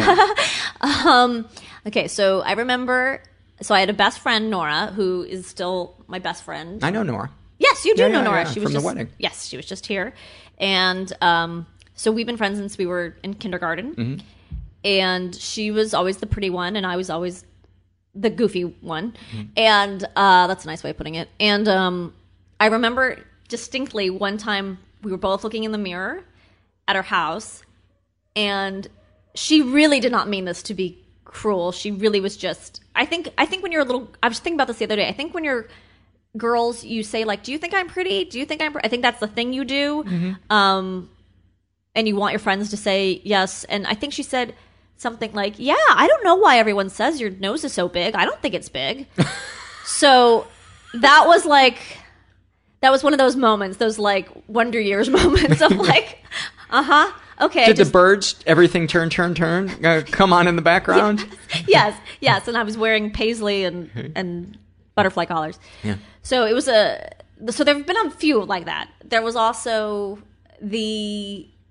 um, okay, so I remember. So I had a best friend, Nora, who is still my best friend.
I know Nora.
Yes, you do
Yeah,
know
yeah,
Nora.
yeah,
She was
from the
just,
wedding.
Yes, she was just here, and um, so we've been friends since we were in kindergarten.
Mm-hmm.
And she was always the pretty one, and I was always the goofy one.
Mm-hmm.
And uh, that's a nice way of putting it. And um, I remember distinctly one time we were both looking in the mirror at her house, and she really did not mean this to be cruel. She really was just. I think. I think when you're a little. I was thinking about this the other day. I think when you're girls, you say like, "Do you think I'm pretty? Do you think I'm?" Pre-? I think that's the thing you do.
Mm-hmm.
Um, and you want your friends to say yes. And I think she said something like, "Yeah, I don't know why everyone says your nose is so big. I don't think it's big." So that was like. That was one of those moments, those like Wonder Years moments of like, uh huh, okay.
Did
just-
the birds, everything turn, turn, turn, uh, come on in the background?
yes, yes, and I was wearing paisley and and butterfly collars.
Yeah.
So it was a. So there have been a few like that. There was also the.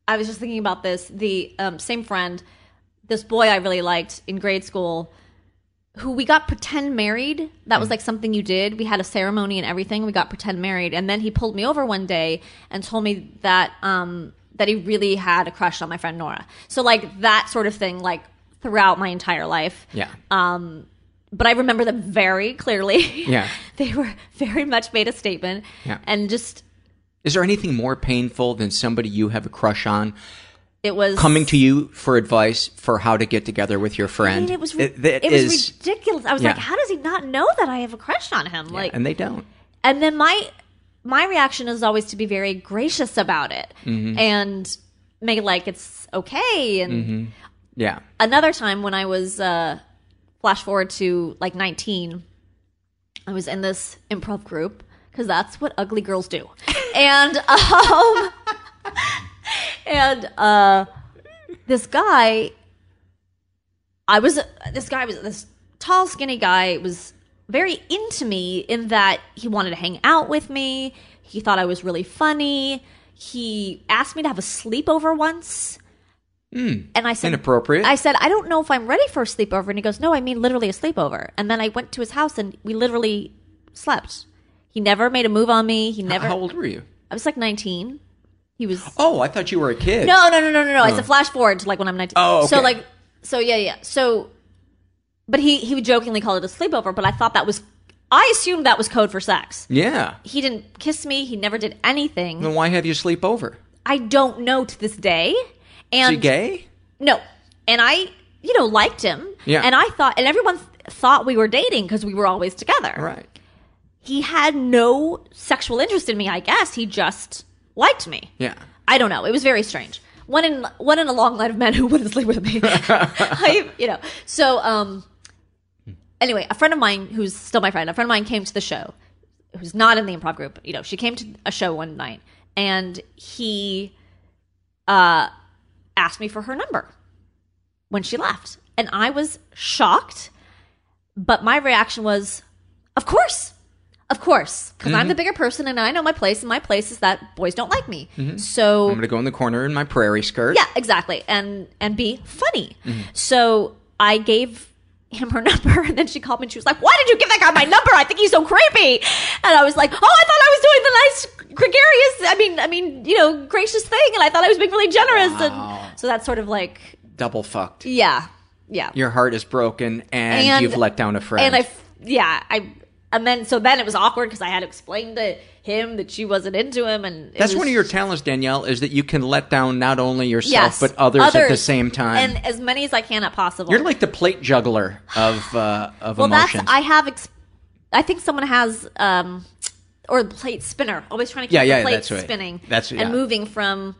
I was just thinking about this. The um, same friend, this boy I really liked in grade school, who we got pretend married. That was like something you did. We had a ceremony and everything. We got pretend married. And then he pulled me over one day and told me that um, that he really had a crush on my friend Nora. So like that sort of thing, like throughout my entire life.
Yeah.
Um, but I remember them very clearly.
Yeah.
They were very much made a statement.
Yeah.
And just...
Is there anything more painful than somebody you have a crush on
It was
coming to you for advice for how to get together with your friend?
I mean, it was ri-
it, that
it was
is-
ridiculous. I was
yeah.
like, how does he not know that I have a crush on him?
Yeah,
Like,
and they don't.
and then my my reaction is always to be very gracious about it
Mm-hmm.
and make it like it's okay. And
Mm-hmm. Yeah.
another time when I was uh, flash forward to like nineteen, I was in this improv group because that's what ugly girls do, and um, and uh, this guy, I was this guy was this tall, skinny guy was very into me in that he wanted to hang out with me. He thought I was really funny. He asked me to have a sleepover once.
Mm,
and I said,
inappropriate.
I said, I don't know if I'm ready for a sleepover. And he goes, no, I mean literally a sleepover. And then I went to his house and we literally slept. He never made a move on me. He never.
How old were you?
I was like nineteen. He was.
Oh, I thought you were a kid.
No, no, no, no, no, no.
Oh.
It's a flash forward to like when I'm nineteen.
Oh, okay.
So like, so yeah, yeah. So, but he he would jokingly call it a sleepover. But I thought that was, I assumed that was code for sex.
Yeah.
He didn't kiss me. He never did anything.
Then why have you sleep over?
I don't know to this day. And
Is he gay?
No. And I, you know, liked him.
Yeah.
And I thought, and everyone th- thought we were dating because we were always together.
Right.
He had no sexual interest in me, I guess. He just liked me.
Yeah.
I don't know. It was very strange. One in one in a long line of men who wouldn't sleep with me. I, you know. So, um, anyway, a friend of mine who's still my friend, a friend of mine came to the show, who's not in the improv group. You know, she came to a show one night, and he uh, asked me for her number when she left, and I was shocked. But my reaction was, of course. Of course, because
Mm-hmm.
I'm the bigger person and I know my place, and my place is that boys don't like me. So
I'm going to go in the corner in my prairie skirt.
yeah, exactly, and and be funny.
Mm-hmm.
So I gave him her number, and then she called me and she was like, "Why did you give that guy my number? I think he's so creepy." And I was like, "Oh, I thought I was doing the nice, gregarious, I mean, I mean, you know, gracious thing, and I thought I was being really generous."
Wow.
And so that's sort of like,
Double fucked.
yeah, yeah,
Your heart is broken and,
And-
you've let down a friend.
and I, f- yeah, I. And then, so then it was awkward because I had to explain to him that she wasn't into him, and it
That's
was,
one of your talents, Danielle, is that you can let down not only yourself,
yes,
but others, at the same time.
and as many as I can at possible.
You're like the plate juggler of uh, of
well,
emotions.
that's I have. Ex- I think someone has, um, or the plate spinner, always trying to keep
Yeah,
the
yeah,
plate
that's right.
spinning,
That's- yeah.
and moving from.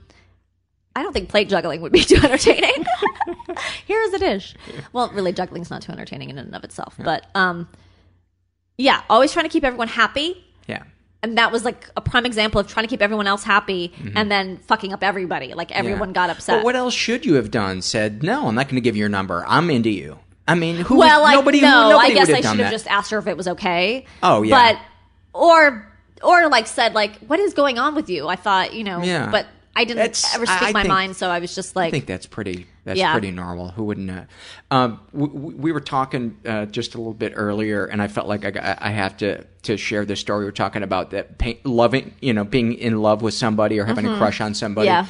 I don't think plate juggling would be too entertaining. Here is a dish. Well, really, juggling's not too entertaining in and of itself, but um, yeah, always trying to keep everyone happy.
yeah.
And that was like a prime example of trying to keep everyone else happy and then fucking up everybody. Like everyone
Yeah.
got upset.
But what else should you have done? Said, no, I'm not going to give you your number. I'm into you. I mean, who?
well,
would,
like,
nobody.
no,
nobody
I guess
would
I
have done
should have
that.
just asked her if it was okay.
Oh, yeah.
But or or like said like, what is going on with you? I thought you know.
Yeah.
But I didn't
That's-
ever speak
I- I
my
think-
mind, so I was just like,
I think that's pretty. That's
Yeah.
pretty normal. Who wouldn't? Uh, um, we, we were talking uh, just a little bit earlier, and I felt like I, got- I have to to share this story. We were talking about that pain, loving, you know, being in love with somebody or having a crush on somebody.
yeah.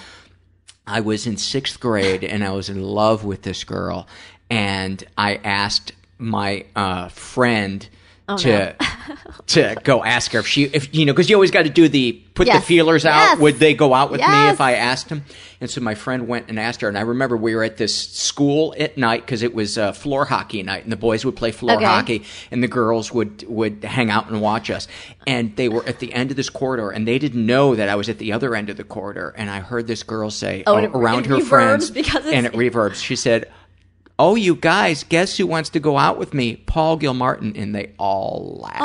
I was in sixth grade, and I was in love with this girl, and I asked my uh, friend.
Oh,
to to go ask her if she if you know because you always got to do the put the
Yes.
feelers out.
Yes.
Would they go out with me
Yes.
if I asked him? And so my friend went and asked her, and I remember we were at this school at night because it was uh, floor hockey night, and the boys would play floor
Okay.
hockey, and the girls would would hang out and watch us. And they were at the end of this corridor, and they didn't know that I was at the other end of the corridor. And I heard this girl say
Oh,
uh,
and it-
around
it
her
reverbs
friends,
because it's-
and it reverbs. She said, "Oh, you guys, guess who wants to go out with me? Paul Gilmartin." And they all laughed.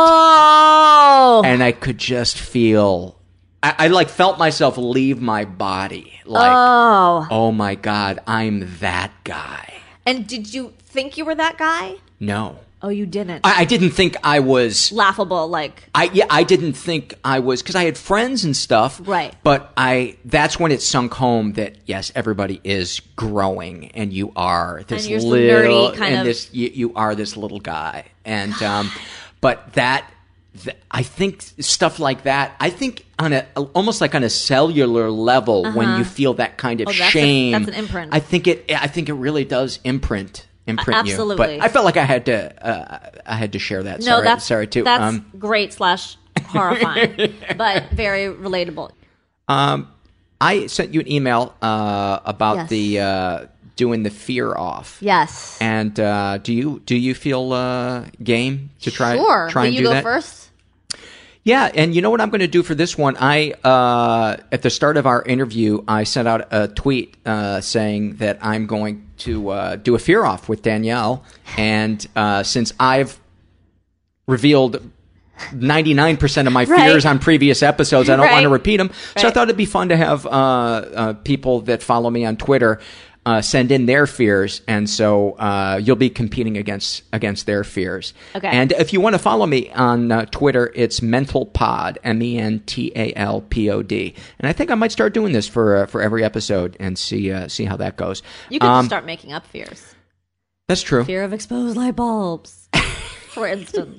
Oh.
And I could just feel, I, I like felt myself leave my body. Like,
oh.
oh my God, I'm that guy.
And did you think you were that guy?
No.
Oh, you didn't.
I, I didn't think I was
laughable. Like
I yeah, I didn't think I was because I had friends and stuff.
Right.
But I that's when it sunk home that yes, everybody is growing, and you are this
And you're
little
nerdy kind
and
of-
this you, you are this little guy, and um, but that. th- I think stuff like that. I think on a almost like on a cellular level, when you feel that kind of
Oh, that's a-
shame,
that's an imprint.
I think it. I think it really does imprint imprint you.
Absolutely.
But I felt like I had to. Uh, I had to share that.
no,
sorry,
that's
sorry too.
That's
Um,
great slash horrifying, but very relatable.
Um, I sent you an email uh, about
Yes.
the uh, doing the fear off.
Yes.
And uh, do you do you feel uh, game to try
Sure.
try
Will
and
you
do
go
that?
first?
Yeah, and you know what I'm going to do for this one? I uh, at the start of our interview, I sent out a tweet uh, saying that I'm going to uh, do a fear off with Danielle, and uh, since I've revealed ninety-nine percent of my
Right.
fears on previous episodes, I don't
Right.
want to repeat them. So I
Right.
thought it'd be fun to have uh, uh, people that follow me on Twitter uh, send in their fears, and so uh, you'll be competing against against their fears.
Okay.
And if you want to follow me on uh, Twitter, it's MentalPod, M E N T A L P O D. And I think I might start doing this for uh, for every episode and see uh, see how that goes.
You could
Um,
start making up fears.
That's true.
Fear of exposed light bulbs, for instance.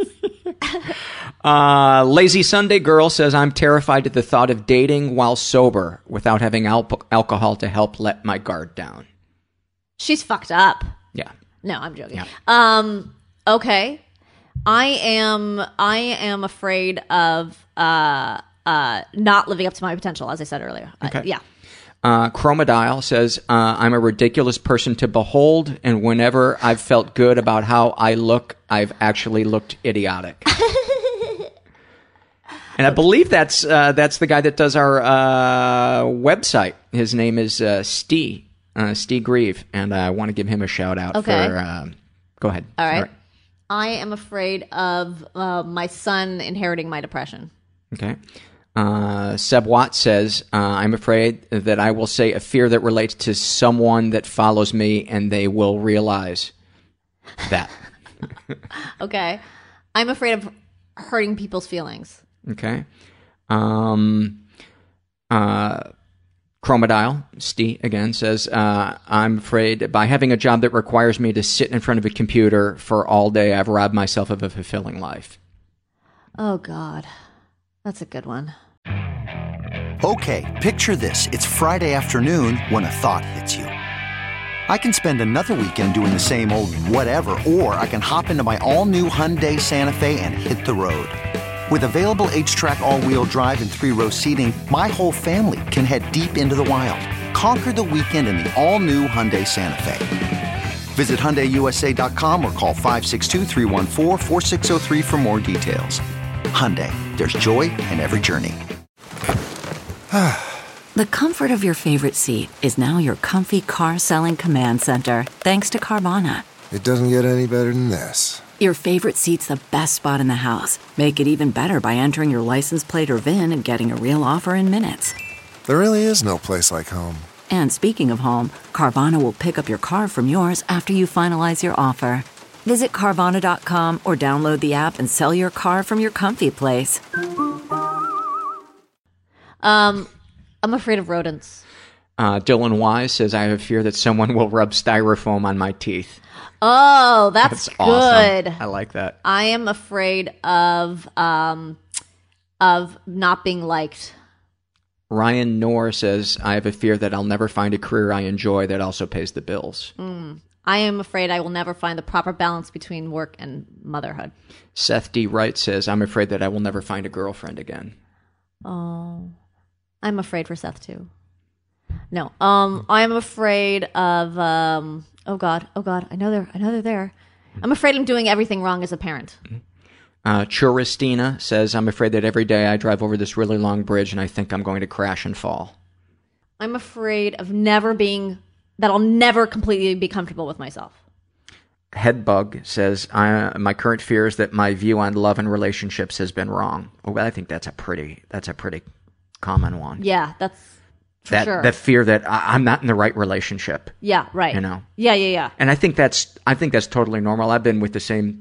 Uh, Lazy Sunday Girl says, I'm terrified at the thought of dating while sober without having al- alcohol to help let my guard down.
She's fucked up.
Yeah.
No, I'm joking.
Yeah.
Um. Okay. I am. I am afraid of uh uh not living up to my potential, as I said earlier. Uh,
Okay.
yeah.
Uh, Chromodile says, uh, I'm a ridiculous person to behold, and whenever I've felt good about how I look, I've actually looked idiotic. And I believe that's uh, that's the guy that does our uh, website. His name is uh, Steve, uh, Steve Grieve, and I want to give him a shout out
Okay.
for. Um, go ahead.
All right. I am afraid of uh, my son inheriting my depression.
Okay. Uh, Seb Watt says, uh, I'm afraid that I will say a fear that relates to someone that follows me, and they will realize that.
Okay. I'm afraid of hurting people's feelings.
Okay. Um, uh, Chromodile, Steve, again, says, uh, I'm afraid by having a job that requires me to sit in front of a computer for all day, I've robbed myself of a fulfilling life.
Oh, God. That's a good one.
Okay, picture this. It's Friday afternoon when a thought hits you. I can spend another weekend doing the same old whatever, or I can hop into my all-new Hyundai Santa Fe and hit the road. With available H-Track all-wheel drive and three-row seating, my whole family can head deep into the wild. Conquer the weekend in the all-new Hyundai Santa Fe. Visit Hyundai U S A dot com or call five six two, three one four, four six zero three for more details. Hyundai, there's joy in every journey.
The comfort of your favorite seat is now your comfy car selling command center, thanks to Carvana.
It doesn't get any better than this.
Your favorite seat's the best spot in the house. Make it even better by entering your license plate or V I N and getting a real offer in minutes.
There really is no place like home.
And speaking of home, Carvana will pick up your car from yours after you finalize your offer. Visit Carvana dot com or download the app and sell your car from your comfy place.
Um, I'm afraid of rodents.
Uh, Dylan Wise says, I have a fear that someone will rub styrofoam on my teeth.
Oh, that's,
That's awesome.
good.
I like that.
I am afraid of um of not being liked.
Ryan Knorr says, I have a fear that I'll never find a career I enjoy that also pays the bills.
Mm. I am afraid I will never find the proper balance between work and motherhood.
Seth D. Wright says, I'm afraid that I will never find a girlfriend again.
Oh, I'm afraid for Seth too. No, um, I'm afraid of um. Oh God, oh God, I know they're, I know they're there. I'm afraid I'm doing everything wrong as a parent.
Uh, Churistina says, I'm afraid that every day I drive over this really long bridge and I think I'm going to crash and fall.
I'm afraid of never being, that I'll never completely be comfortable with myself.
Headbug says, I, my current fear is that my view on love and relationships has been wrong. Oh, I think that's a pretty, that's a pretty common one.
Yeah, that's for
that,
sure.
that fear that I, I'm not in the right relationship.
Yeah, right.
You know?
Yeah, yeah, yeah.
And I think that's, I think that's totally normal. I've been with the same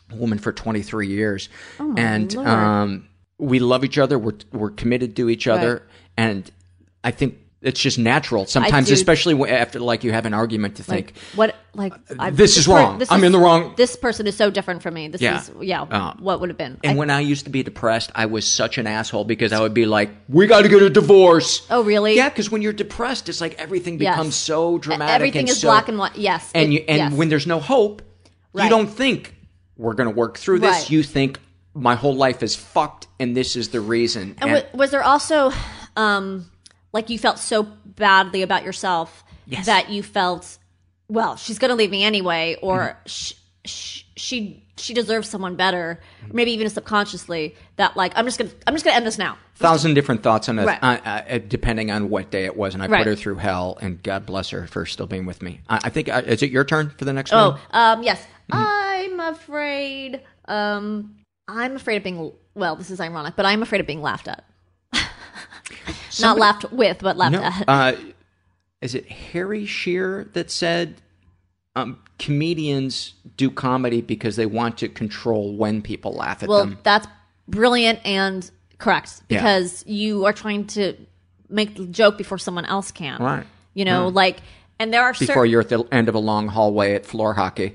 a woman for twenty-three years.
Oh my
and
Lord.
um, we love each other. We're, we're committed to each other.
Right.
And I think it's just natural sometimes,
do-
especially when- after like you have an argument to think,
Like, what, like, I,
this is wrong. I'm in the wrong-
This person is so different from me. This
Yeah.
is, yeah,
Uh,
what would have been.
and
I-
when I used to be depressed, I was such an asshole because I would be like, we got to get a divorce.
Oh, really?
Yeah, because when you're depressed, it's like everything
Yes.
becomes so dramatic.
Everything
and
is
so-
black and white. Yes.
And,
It-
you, and
yes.
when there's no hope, you
Right.
don't think we're going to work through this.
Right.
You think my whole life is fucked and this is the reason.
And wa- was there also, um, like, you felt so badly about yourself
Yes.
that you felt, well, she's going to leave me anyway, or
Mm-hmm.
sh- sh- she she deserves someone better, maybe even subconsciously that, like, I'm just gonna I'm just gonna end this now.
thousand different thoughts on it,
Right.
uh, uh, depending on what day it was, and I
Right.
put her through hell. And God bless her for still being with me. I, I think uh, is it your turn for the next
Oh,
one?
um, yes.
Mm-hmm.
I'm afraid. Um, I'm afraid of being. Well, this is ironic, but I'm afraid of being laughed at. Not laughed with, but laughed
No,
at.
uh, is it Harry Shearer that said um, comedians do comedy because they want to control when people laugh at
Well,
them?
that's brilliant and correct
Yeah.
because you are trying to make the joke before someone else can.
Right.
You know,
Yeah.
like, and there are
Before
certain
you're at the end of a long hallway at floor hockey.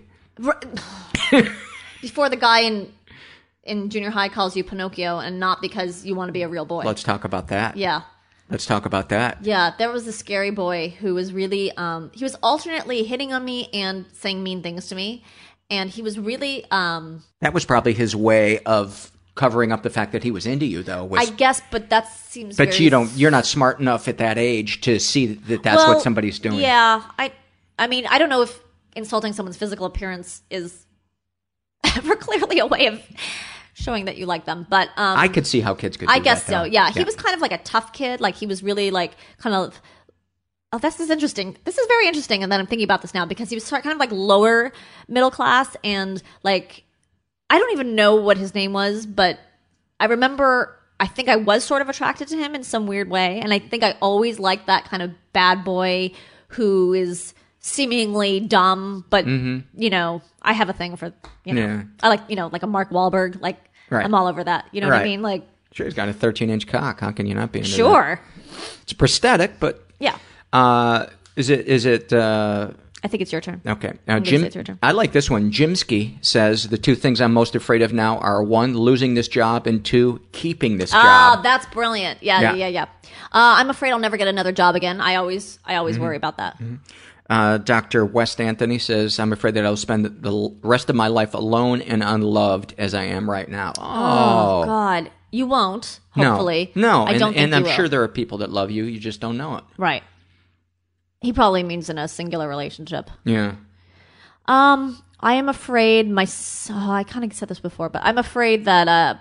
before the guy in in junior high calls you Pinocchio, and not because you want to be a real boy.
Let's talk about that.
yeah.
Let's talk about that.
Yeah, there was a scary boy who was really, um, he was alternately hitting on me and saying mean things to me. And he was really, um,
That was probably his way of covering up the fact that he was into you, though. Was,
I guess, but that seems
but
very
you don't. You're not smart enough at that age to see that that's
Well,
what somebody's doing.
Yeah, I, I mean, I don't know if insulting someone's physical appearance is ever clearly a way of showing that you like them, but um,
I could see how kids could. Do
I guess
that, though.
so. Yeah. He was kind of like a tough kid. Like he was really like kind of. Oh, this is interesting. This is very interesting. And then I'm thinking about this now because he was sort- kind of like lower middle class and like I don't even know what his name was, but I remember. I think I was sort of attracted to him in some weird way, and I think I always liked that kind of bad boy who is seemingly dumb, but you know, I have a thing for you know,
Yeah.
I like you know, like a Mark Wahlberg. Like
Right.
I'm all over that. You know what I
Right.
mean? Like
Sure, he's got a thirteen inch cock. How can you not be into that?
sure,
It's prosthetic, but
yeah.
uh, is it? Is it? Uh,
I think it's your turn.
okay. Now,
I'm gonna
Jim,
say it's your turn.
I like this one. Jimsky says the two things I'm most afraid of now are one, losing this job, and two, keeping this
Oh,
job.
that's brilliant. Yeah,
Yeah.
yeah, yeah. yeah. Uh, I'm afraid I'll never get another job again. I always, I always
Mm-hmm.
worry about that.
Uh, Doctor West Anthony says, I'm afraid that I'll spend the rest of my life alone and unloved as I am right now.
Oh,
Oh,
God, you won't.
no.
Hopefully,
No,
I
and,
don't think
and
you
I'm
will.
sure there are people that love you. You just don't know it.
Right. He probably means in a singular relationship.
Yeah.
Um, I am afraid my. s- Oh, I kind of said this before, but I'm afraid that. Uh,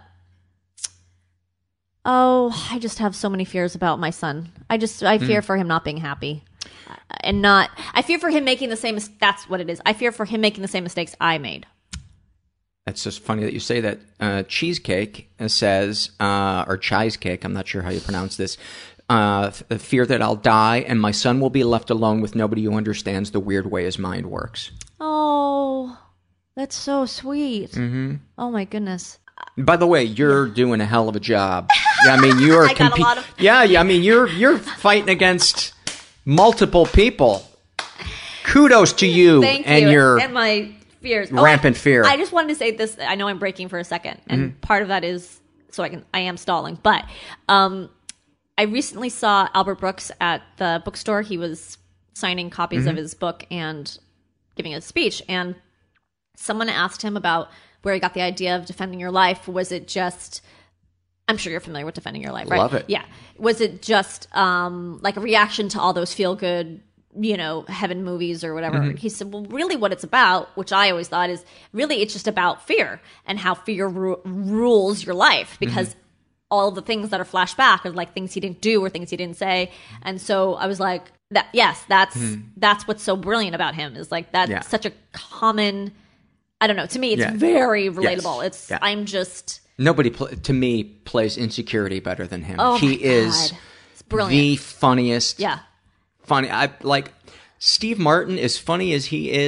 oh, I just have so many fears about my son. I just I
Hmm.
fear for him not being happy, and not. I fear for him making the same. mis- That's what it is. I fear for him making the same mistakes I made.
That's just funny that you say that. Uh, Cheesecake says, uh, or Cheesecake, I'm not sure how you pronounce this, uh, f- fear that I'll die and my son will be left alone with nobody who understands the weird way his mind works.
Oh, that's so sweet. Mm-hmm. Oh my goodness.
By the way, you're doing a hell of a job. Yeah, I mean, you're
I got a lot of-
yeah, yeah. I mean, you're you're fighting against multiple people. Kudos to you
Thank
and
you.
your
and my fears.
rampant
I,
fear.
I just wanted to say this. I know I'm breaking for a second, and
Mm-hmm.
part of that is so I can. I am stalling, but um, I recently saw Albert Brooks at the bookstore. He was signing copies
Mm-hmm.
of his book and giving a speech, and someone asked him about where he got the idea of defending your life. Was it just? I'm sure you're familiar with defending your life, right?
Love it.
Yeah. Was it just um, like a reaction to all those feel good, you know, heaven movies or whatever?
Mm-hmm.
He said, well, really what it's about, which I always thought is really it's just about fear and how fear ru- rules your life because
Mm-hmm.
all the things that are flashed back are like things he didn't do or things he didn't say. And so I was like, that yes, that's that's what's so brilliant about him is like that's
Mm-hmm. Yeah.
such a common, I don't know, to me it's
Yeah.
very relatable. It's
Yeah.
I'm just
Nobody, pl- to me, plays insecurity better than him.
Oh
he
my
is
God. It's brilliant.
the funniest.
Yeah.
Funny. I like Steve Martin. As funny as he is,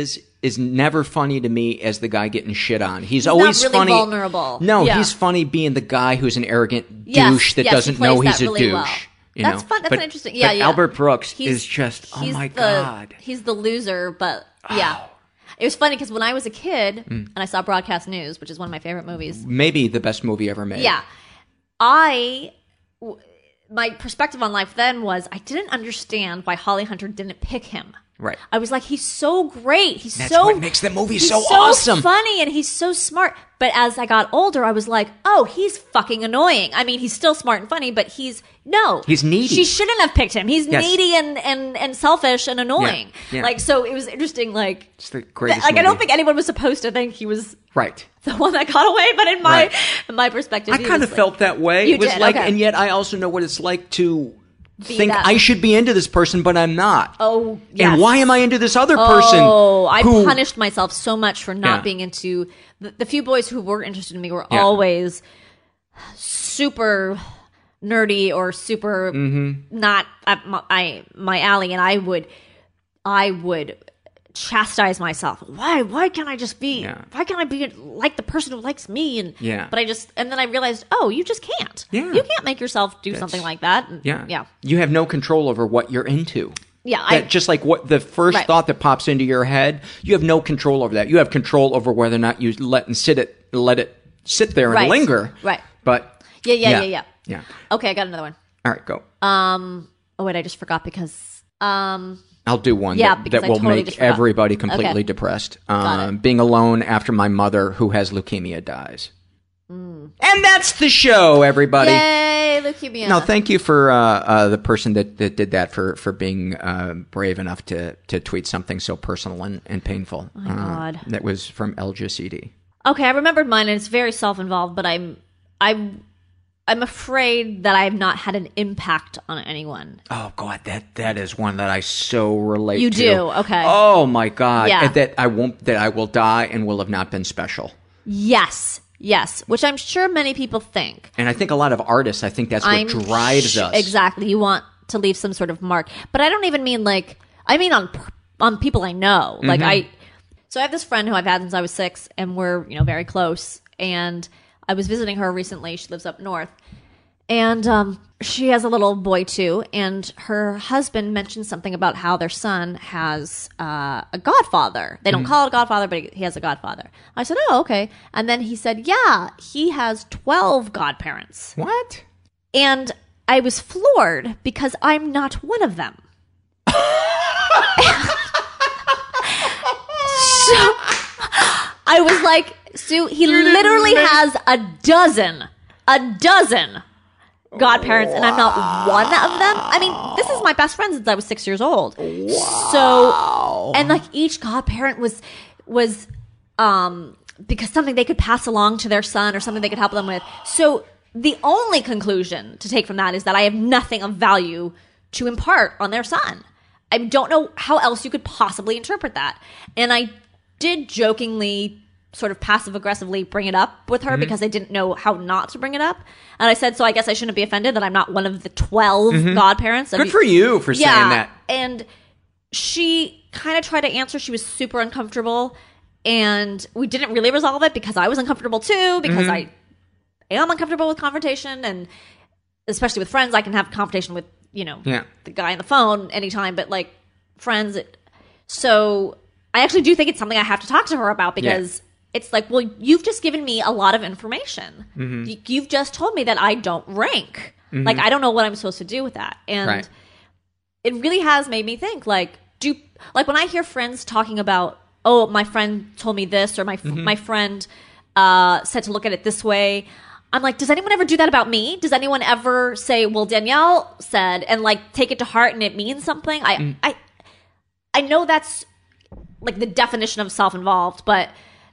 is never funny to me as the guy getting shit on. He's,
He's
always
not really
funny.
vulnerable.
No,
Yeah.
he's funny being the guy who's an arrogant
Yes,
douche that
yes, he
doesn't
plays
know
that
he's a
really
douche.
well.
You
That's
know?
fun. That's
but,
an interesting. Yeah,
but
yeah.
Albert Brooks
He's-
is just, oh
he's
my
the-
God.
He's the loser, but yeah. It was funny because when I was a kid and I saw Broadcast News, which is one of my favorite movies.
Maybe the best movie ever made.
Yeah. I, w- my perspective on life then was I didn't understand why Holly Hunter didn't pick him.
Right.
I was like, he's so great. He's
That's
so
what makes the movie
he's
so awesome.
funny, and he's so smart. But as I got older, I was like, oh, he's fucking annoying. I mean, he's still smart and funny, but he's no.
He's needy.
She shouldn't have picked him. He's
Yes.
needy and, and, and selfish and annoying.
Yeah, yeah.
Like, so it was interesting. Like,
It's the greatest
like I don't
movie.
think anyone was supposed to think he was
Right.
the one that got away, but in my
Right.
in my perspective,
I
he
kind
was
of
like-
felt that way.
You
it was
did,
like,
okay.
and yet I also know what it's like to
Be
think
that-
I should be into this person, but I'm not.
Oh, yes.
And why am I into this other person?
Oh, I
who-
punished myself so much for not
Yeah.
being into the, the few boys who were interested in me were
Yeah.
always super nerdy or super
Mm-hmm.
not at my, I, my alley, and I would I would chastise myself. Why why can't I just be
Yeah.
why can't I be like the person who likes me? And
Yeah.
but I just and then I realized, oh, you just can't.
Yeah.
You can't make yourself do something like that. And-
Yeah.
yeah,
You have no control over what you're into.
yeah. I
That just like what the first
Right.
thought that pops into your head, you have no control over that. You have control over whether or not you let and sit it, let it sit there and
Right.
linger.
Right.
But
yeah yeah
yeah.
yeah yeah.
yeah.
Okay, I got another one.
All right, go.
Um. Oh wait, I just forgot because um.
I'll do one
Yeah,
that,
because
that
I
will
totally
make
just forgot.
everybody completely
Okay.
depressed.
Got
Um,
it.
being alone after my mother, who has leukemia, dies. And that's the show, everybody.
Yay, leukemia.
No, thank you for uh, uh, the person that, that did that for for being uh, brave enough to to tweet something so personal and, and painful.
Oh my God.
Uh, that was from L J C D.
Okay, I remembered mine, and it's very self-involved, but I'm I'm I'm afraid that I have not had an impact on anyone.
Oh God, that that is one that I so relate
You
to.
do, okay.
Oh my God,
Yeah.
that I won't, that I will die and will have not been special.
Yes, yes, which I'm sure many people think.
And I think a lot of artists, I think that's what
I'm
drives
sh-
us.
Exactly. You want to leave some sort of mark, but I don't even mean like I mean on per- on people I know. Like
Mm-hmm.
I, so I have this friend who I've had since I was six, and we're you know very close. And I was visiting her recently. She lives up north, and um, she has a little boy too. And her husband mentioned something about how their son has uh, a godfather. They don't call it a godfather, but he has a godfather. I said, "Oh, okay." And then he said, "Yeah, he has twelve godparents."
What?
And I was floored because I'm not one of them. So I was like, Sue, he literally has a dozen, a dozen godparents, and I'm not one of them. I mean, this is my best friend since I was six years old. So, and like each godparent was, was, um, because something they could pass along to their son or something they could help them with. So the only conclusion to take from that is that I have nothing of value to impart on their son. I don't know how else you could possibly interpret that. And I did jokingly, sort of passive aggressively bring it up with her
Mm-hmm.
because I didn't know how not to bring it up. And I said, so I guess I shouldn't be offended that I'm not one of the twelve godparents.
Mm-hmm. Good for you for
yeah,
saying that.
And she kind of tried to answer. She was super uncomfortable. And we didn't really resolve it because I was uncomfortable too, because
Mm-hmm.
I am uncomfortable with confrontation. And especially with friends, I can have confrontation with, you know,
Yeah.
the guy on the phone anytime. But like friends, it, so I actually do think it's something I have to talk to her about because it's like, well, you've just given me a lot of information.
Mm-hmm.
You, you've just told me that I don't rank. Like, I don't know what I'm supposed to do with that. And
Right.
it really has made me think, like, do like when I hear friends talking about, oh, my friend told me this, or my
Mm-hmm.
my friend uh, said to look at it this way. I'm like, does anyone ever do that about me? Does anyone ever say, well, Danielle said, and like take it to heart and it means something? I
Mm.
I I know that's like the definition of self-involved, but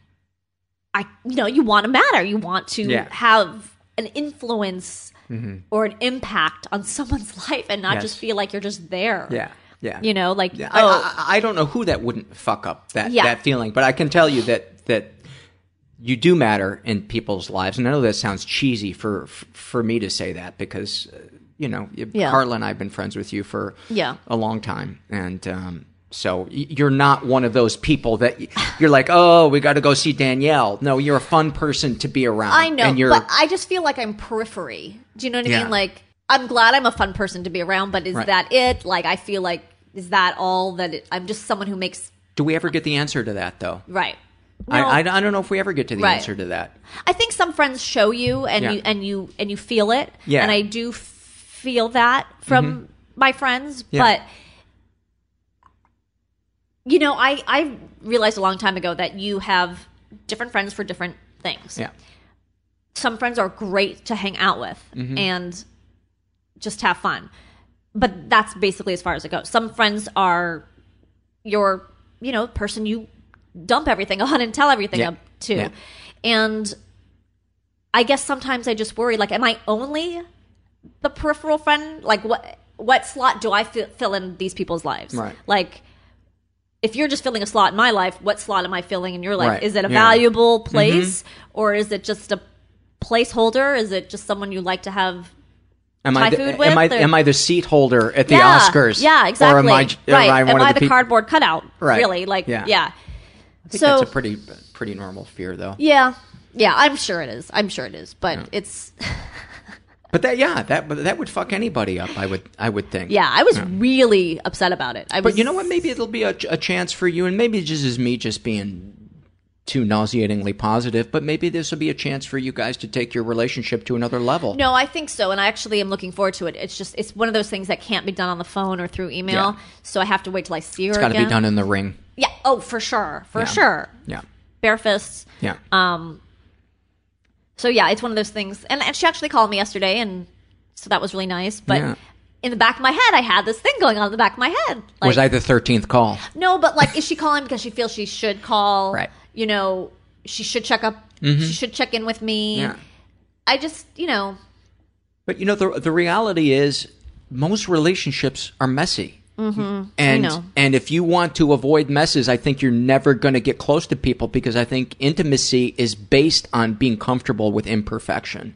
I you know, you want to matter. You want to
Yeah.
have an influence or an impact on someone's life and not
Yes.
just feel like you're just there.
Yeah. Yeah.
You know, like,
Yeah,
oh,
I, I, I don't know who that wouldn't fuck up that,
Yeah.
that feeling, but I can tell you that that you do matter in people's lives. And I know that sounds cheesy for for me to say that because, uh, you know,
Yeah.
Carla and I have been friends with you for
Yeah.
a long time. And, um, So you're not one of those people that you're like, oh, we got to go see Danielle. No, you're a fun person to be around.
I know,
and you're,
but I just feel like I'm periphery. Do you know what I
Yeah.
mean? Like, I'm glad I'm a fun person to be around, but is
Right.
that it? Like, I feel like, is that all that it, I'm just someone who makes...
Do we ever get the answer to that, though?
Right.
I,
No.
I, I don't know if we ever get to the
Right.
answer to that.
I think some friends show you and
Yeah.
you and you and you feel it.
Yeah.
And I do f- feel that from
Mhm.
my friends,
Yeah.
but you know, I I realized a long time ago that you have different friends for different things.
Yeah.
Some friends are great to hang out with
Mhm.
and just have fun. But that's basically as far as it goes. Some friends are your, you know, person you dump everything on and tell everything
Yeah.
up to.
Yeah.
And I guess sometimes I just worry, like, am I only the peripheral friend? Like, what what slot do I fi- fill in these people's lives?
Right.
Like, if you're just filling a slot in my life, what slot am I filling in your life?
Right.
Is it a
Yeah.
valuable place, or is it just a placeholder? Is it just someone you like to have
Am
Thai
I, the,
food
am, I,
with, or-
am I the seat holder at the
yeah,
Oscars?
Yeah, exactly.
Or am I, or
right.
am I one
am
of
I
the,
the
people?
cardboard cutout?
Right.
Really? Like,
Yeah.
yeah.
I think
so
that's a pretty pretty normal fear, though.
yeah, yeah. I'm sure it is. I'm sure it is. But
Yeah.
it's
But that, yeah, that but that would fuck anybody up. I would, I would think.
yeah. I was really upset about it. I was,
But you know what? Maybe it'll be a, a chance for you, and maybe it just is me just being too nauseatingly positive. But maybe this will be a chance for you guys to take your relationship to another level.
No, I think so, and I actually am looking forward to it. It's just it's one of those things that can't be done on the phone or through email.
Yeah.
So I have to wait till I see her
It's got to
again.
be done in the ring.
Yeah. Oh, for sure, for
Yeah.
sure.
Yeah.
Bare fists.
Yeah.
Um. So yeah, it's one of those things, and, and she actually called me yesterday, and so that was really nice. But
Yeah.
in the back of my head, I had this thing going on in the back of my head. Like,
Was I the thirteenth call?
No, but like, is she calling because she feels she should call?
Right.
You know, she should check up.
Mhm.
She should check in with me.
Yeah.
I just, you know,
But you know, the the reality is, most relationships are messy.
mm-hmm.
And
I know.
and if you want to avoid messes, I think you're never going to get close to people, because I think intimacy is based on being comfortable with imperfection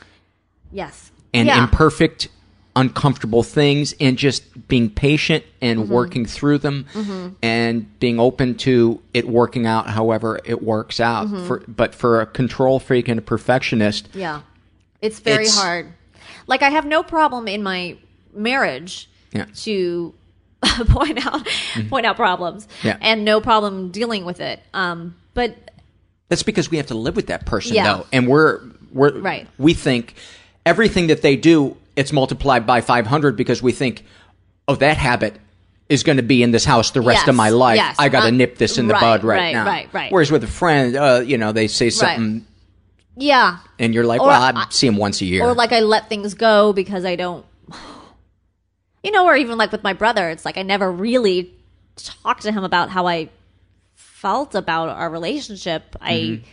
Yes.
and
yeah.
imperfect, uncomfortable things, and just being patient and
Mm-hmm.
working through them, and being open to it working out however it works out.
Mm-hmm.
For but for a control freak and a perfectionist,
Yeah. It's very
It's-
hard. Like, I have no problem in my marriage
Yeah.
to point out point out problems,
Yeah.
and no problem dealing with it. Um, but
that's because we have to live with that person,
Yeah.
though, and we're we're
Right.
we think everything that they do, it's multiplied by five hundred, because we think, oh, that habit is going to be in this house the rest
Yes,
of my life.
yes.
I got to
Um,
nip this in the
right,
bud right,
right,
now.
right, right.
Whereas with a friend, uh, you know, they say something,
yeah,
and you're like,
Or
well,
I-
I see him once a year.
or like I let things go because I don't, you know, or even like with my brother, it's like I never really talked to him about how I felt about our relationship. I,
Mm-hmm.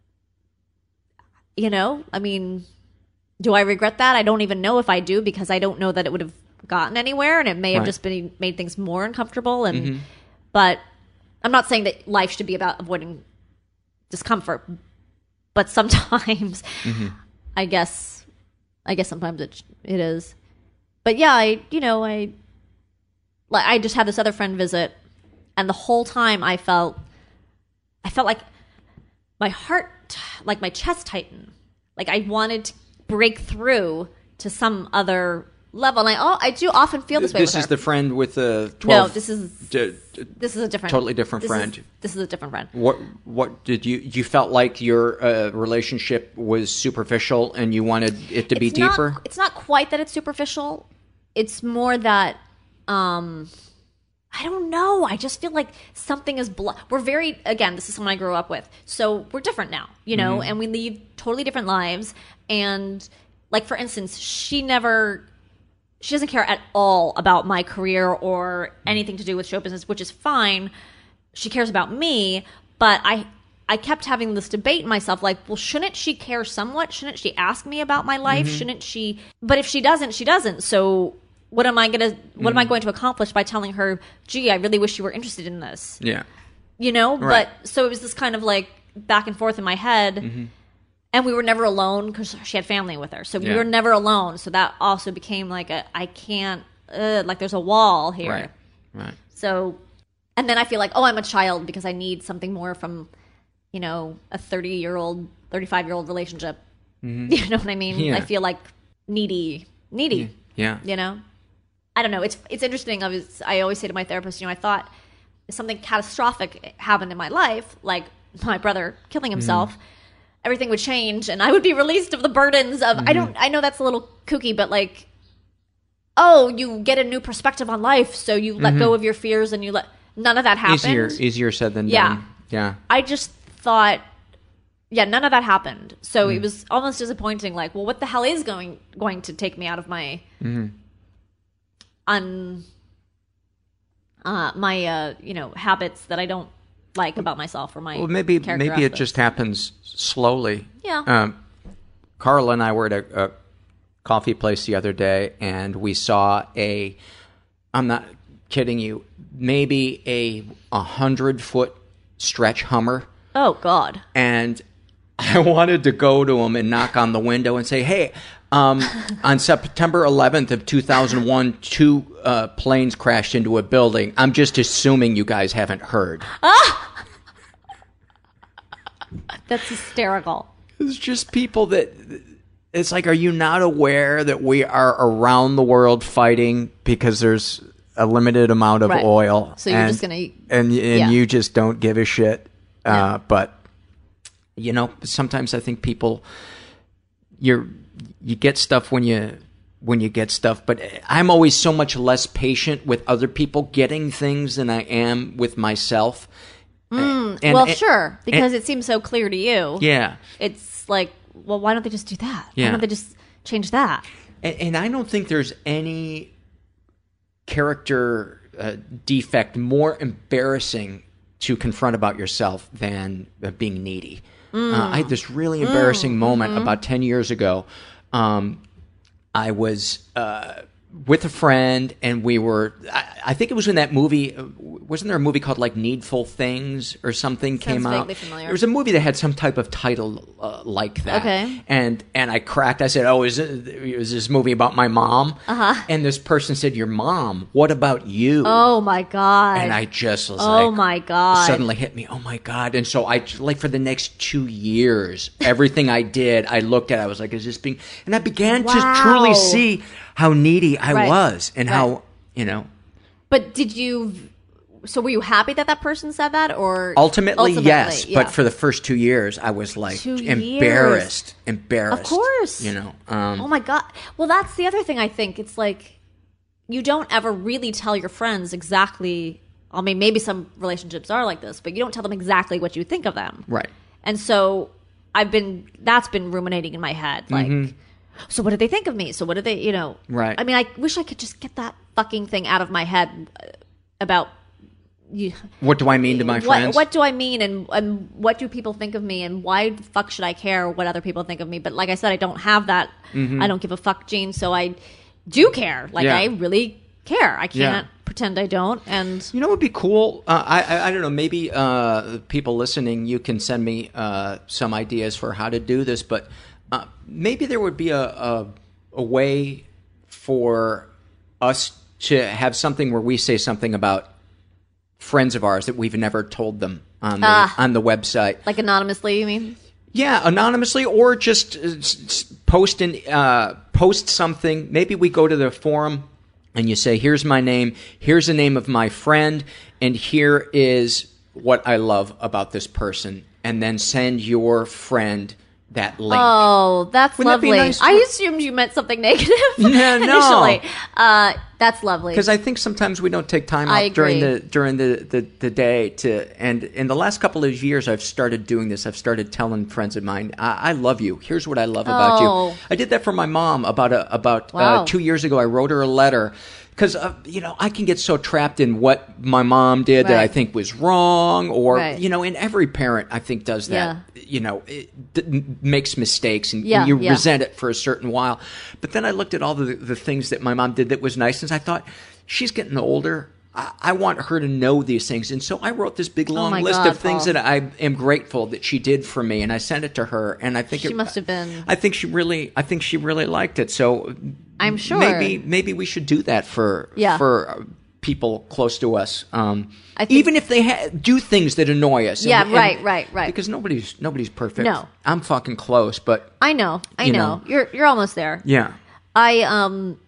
you know, I mean, do I regret that? I don't even know if I do, because I don't know that it would have gotten anywhere, and it may have
Right.
just been made things more uncomfortable. And
Mm-hmm.
but I'm not saying that life should be about avoiding discomfort, but sometimes
Mm-hmm.
I guess I guess sometimes it it is. But yeah, I you know, I like I just had this other friend visit, and the whole time I felt I felt like my heart, like my chest tightened. Like I wanted to break through to some other level. And I oh, I do often feel this way
this
with
is
her.
the friend with the twelve.
No, this is
d- d-
this is a different
totally different
this
friend.
Is, this is a different friend.
What what did you you felt like your uh, relationship was superficial and you wanted it to be
It's not-
deeper?
It's not quite that it's superficial. It's more that um I don't know. I just feel like something is blo- we're very again, this is someone I grew up with. So we're different now, you know,
Mm-hmm.
and we lead totally different lives. And like for instance, she never she doesn't care at all about my career or anything to do with show business, which is fine. She cares about me, but I I kept having this debate in myself, like, well, shouldn't she care somewhat? Shouldn't she ask me about my life?
Mm-hmm.
Shouldn't she? But if she doesn't, she doesn't. So what am I gonna? What
Mm-hmm.
am I going to accomplish by telling her, "Gee, I really wish you were interested in this"?
Yeah.
You know.
Right.
But so it was this kind of like back and forth in my head.
Mm-hmm.
And we were never alone because she had family with her. So we
Yeah.
were never alone. So that also became like a, I can't, uh, like there's a wall here.
Right. Right.
So and then I feel like, oh, I'm a child because I need something more from, you know, a thirty-year-old, thirty-five-year-old relationship. Mm-hmm. You know what I mean?
Yeah.
I feel like needy, needy.
Yeah.
You know, I don't know. It's it's interesting. I was I always say to my therapist, you know, I thought if something catastrophic happened in my life, like my brother killing himself, mm-hmm. everything would change, and I would be released of the burdens of. Mm-hmm. I don't. I know that's a little kooky, but like, oh, you get a new perspective on life, so you let mm-hmm. go of your fears, and you let none of that happened.
Easier, easier said than
yeah.
done. Yeah.
I just thought. Yeah, none of that happened. So
mm.
it was almost disappointing. Like, well, what the hell is going going to take me out of my
mm-hmm.
un uh, my uh, you know habits that I don't like about myself or my
well, maybe maybe it just happens slowly.
Yeah.
Um, Carla and I were at a, a coffee place the other day, and we saw a. I'm not kidding you. Maybe a a hundred foot stretch Hummer.
Oh God.
And I wanted to go to him and knock on the window and say, hey, um, on September eleventh of two thousand one, two uh, planes crashed into a building. I'm just assuming you guys haven't heard.
Ah! That's hysterical.
It's just people that, it's like, are you not aware that we are around the world fighting because there's a limited amount of
right.
oil?
So you're
and,
just going to...
And, and
yeah.
you just don't give a shit. Uh,
yeah.
But, you know, sometimes I think people, you're, you get stuff when you, when you get stuff, but I'm always so much less patient with other people getting things than I am with myself.
Mm,
and,
well,
and,
sure, because
and,
it seems so clear to you.
Yeah.
It's like, well, why don't they just do that?
Yeah.
Why don't they just change that?
And, and I don't think there's any character uh, defect more embarrassing to confront about yourself than uh, being needy. Mm. Uh, I had this really embarrassing mm. moment mm-hmm. about ten years ago. Um, I was uh, with a friend, and we were, I, I think it was in that movie, wasn't there a movie called like Needful Things or something
Sounds
came out?
vaguely familiar.
There was a movie that had some type of title uh, like that.
Okay.
And and I cracked, I said, oh, is it, is this movie about my mom?
Uh-huh.
And this person said, your mom, what about you?
Oh my God.
And I just was
oh
like,
oh my God.
Suddenly hit me, oh my God. And so I, like for the next two years, everything I did, I looked at, I was like, is this being, and I began
wow.
to truly see how needy I
right.
was and
right.
how, you know.
But did you, so were you happy that that person said that, or?
Ultimately,
Ultimately
yes.
yeah.
But for the first two years, I was like
two
embarrassed,
years.
embarrassed.
Of course.
You know. Um,
oh my God. Well, that's the other thing I think. It's like, you don't ever really tell your friends exactly, I mean, maybe some relationships are like this, but you don't tell them exactly what you think of them.
Right.
And so I've been, that's been ruminating in my head. Like, mm-hmm. so what did they think of me? So what did they, you know?
Right.
I mean, I wish I could just get that fucking thing out of my head about you.
What do I mean to my
what,
friends?
What do I mean, and, and what do people think of me, and why the fuck should I care what other people think of me? But like I said, I don't have that. Mm-hmm. I don't give a fuck gene, so I do care. Like,
yeah.
I really care. I can't
yeah.
pretend I don't. And
you know what would be cool? Uh, I, I I don't know. Maybe uh, people listening, you can send me uh, some ideas for how to do this. But uh, maybe there would be a, a a way for us to have something where we say something about friends of ours that we've never told them on the uh, on the website,
like anonymously. You mean?
Yeah, anonymously, or just uh, post in, uh, post something. Maybe we go to the forum and you say, here's my name, here's the name of my friend, and here is what I love about this person. And then send your friend that link.
Oh, that's
Wouldn't
lovely.
That be nice?
I assumed you meant something negative
yeah, no.
initially. Uh, that's lovely.
Because I think sometimes we don't take time
I
out during
agree.
the during the, the, the day to. And in the last couple of years, I've started doing this. I've started telling friends of mine, I, I love you. Here's what I love about
Oh.
you. I did that for my mom about a, about
Wow.
uh, two years ago. I wrote her a letter. Because, uh, you know, I can get so trapped in what my mom did
Right.
that I think was wrong. Or,
Right.
you know, and every parent, I think, does that.
Yeah.
You know, it d- makes mistakes and
Yeah,
you
yeah.
resent it for a certain while. But then I looked at all the, the things that my mom did that was nice. And I thought, she's getting older. I, I want her to know these things. And so I wrote this big, long
my
list
God,
of things
Paul.
that I am grateful that she did for me. And I sent it to her. And I think
She
it,
must have been-
I think she really, I think she really liked it. So
I'm sure.
maybe maybe we should do that for
Yeah.
for people close to us, um,
I think-
even if they ha- do things that annoy us.
Yeah,
and-
right,
and-
right, right.
Because nobody's nobody's perfect.
No.
I'm fucking close, but
I know, I
You
know.
know.
You're you're almost there.
yeah.
I um,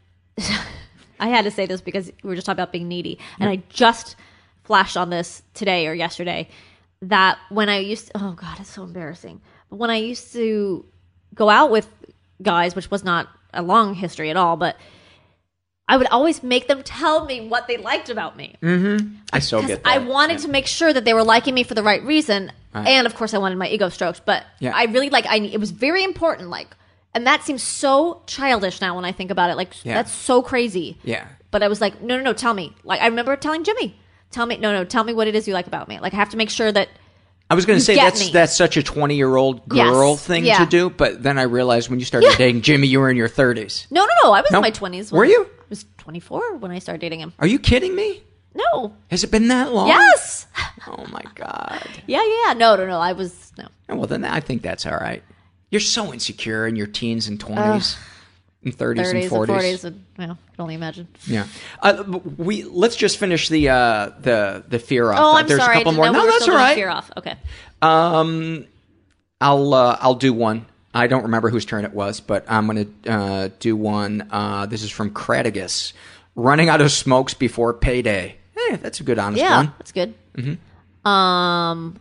I had to say this because we were just talking about being needy, and I just flashed on this today or yesterday that when I used to, oh god, it's so embarrassing. But when I used to go out with guys, which was not a long history at all, but I would always make them tell me what they liked about me.
Mm-hmm. I so
Because
get that.
I wanted
Yeah.
to make sure that they were liking me for the right reason,
Right.
and of course, I wanted my ego stroked. But
Yeah.
I really like. I it was very important. Like, and that seems so childish now when I think about it. Like,
Yeah.
that's so crazy.
Yeah.
But I was like, no, no, no. Tell me. Like, I remember telling Jimmy, tell me, no, no, tell me what it is you like about me. Like, I have to make sure that.
I was going to
You
say
get
that's
me.
that's such a twenty-year-old girl
Yes.
thing
Yeah.
to do, but then I realized when you started
Yeah.
dating Jimmy, you were in your thirties.
No, no, no. I was
No?
in my twenties.
Were you?
I was twenty-four when I started dating him.
Are you kidding me?
No.
Has it been that long?
Yes.
Oh my god.
Yeah, yeah. No, no, no. I was no.
Oh, well, then I think that's all right. You're so insecure in your teens and twenties, and thirties,
thirties
and forties.
and forties. And, well, I can only imagine.
Yeah. Uh, we let's just finish the uh, the the fear off.
Oh, I'm
There's
sorry.
a couple
I
more.
didn't know
No,
we were
that's
still
all
doing
right.
Fear off. Okay.
Um, I'll uh, I'll do one. I don't remember whose turn it was, but I'm going to uh, do one. Uh, this is from Cratigus. Running out of smokes before payday. Hey, that's a good honest
Yeah,
one.
that's good. Mm-hmm. Um.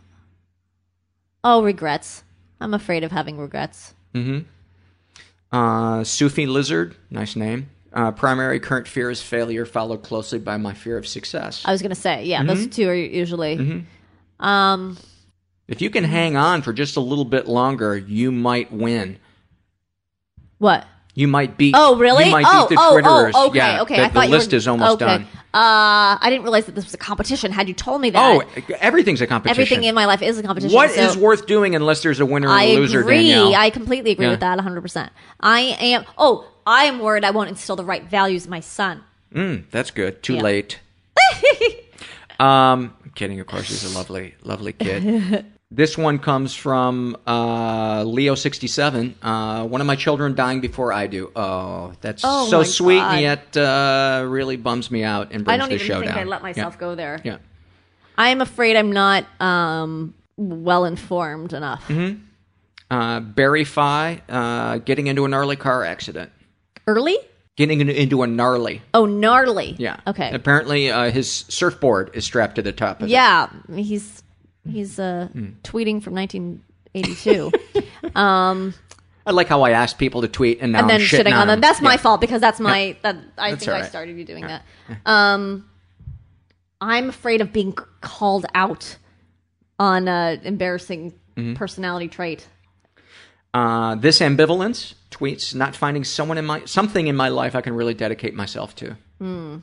Oh, regrets. I'm afraid of having regrets.
Mm-hmm. Uh, Sufi Lizard, nice name. Uh, primary current fear is failure, followed closely by my fear of success.
I was gonna say, yeah,
Mm-hmm.
those two are usually. Um.
If you can hang on for just a little bit longer, you might win.
What?
You might beat.
Oh, really?
You might
oh,
beat the
oh,
Twitterers.
oh, okay,
yeah,
okay.
The,
I
the
thought you
list
were,
is almost
okay.
done.
Uh, I didn't realize that this was a competition. Had you told me that,
Oh, everything's a competition.
everything in my life is a competition.
What
so
is worth doing unless there's a winner and
I
a loser,
agree.
Danielle?
I completely agree
Yeah.
with that. one hundred percent. I am. Oh, I am worried I won't instill the right values in my son.
Mm, that's good. Too
Yeah.
late. um, I'm kidding. Of course, he's a lovely, lovely kid. This one comes from uh, Leo sixty-seven. Uh, one of my children dying before I do. Oh, that's
Oh,
so
my
sweet,
God.
and yet uh, really bums me out and brings
I don't
the
even
show
think
down.
I let myself
yeah.
go there.
Yeah.
I am afraid I'm not um, well informed enough.
Mm-hmm. Uh, Barry Fi, uh, getting into a gnarly car accident.
Early?
Getting in- into a gnarly.
Oh, gnarly.
Yeah.
Okay.
Apparently, uh, his surfboard is strapped to the top of it.
Yeah, he's he's uh,
Hmm.
tweeting from nineteen eighty-two. um,
I like how I asked people to tweet and now
and then
I'm shitting,
shitting on them.
them.
That's my
Yeah.
fault because that's my that I
That's
think
all
I
right.
started you doing that. Um, I'm afraid of being c- called out on an embarrassing
Mm-hmm.
personality trait.
Uh, this ambivalence tweets not finding someone in my something in my life I can really dedicate myself to.
Boy,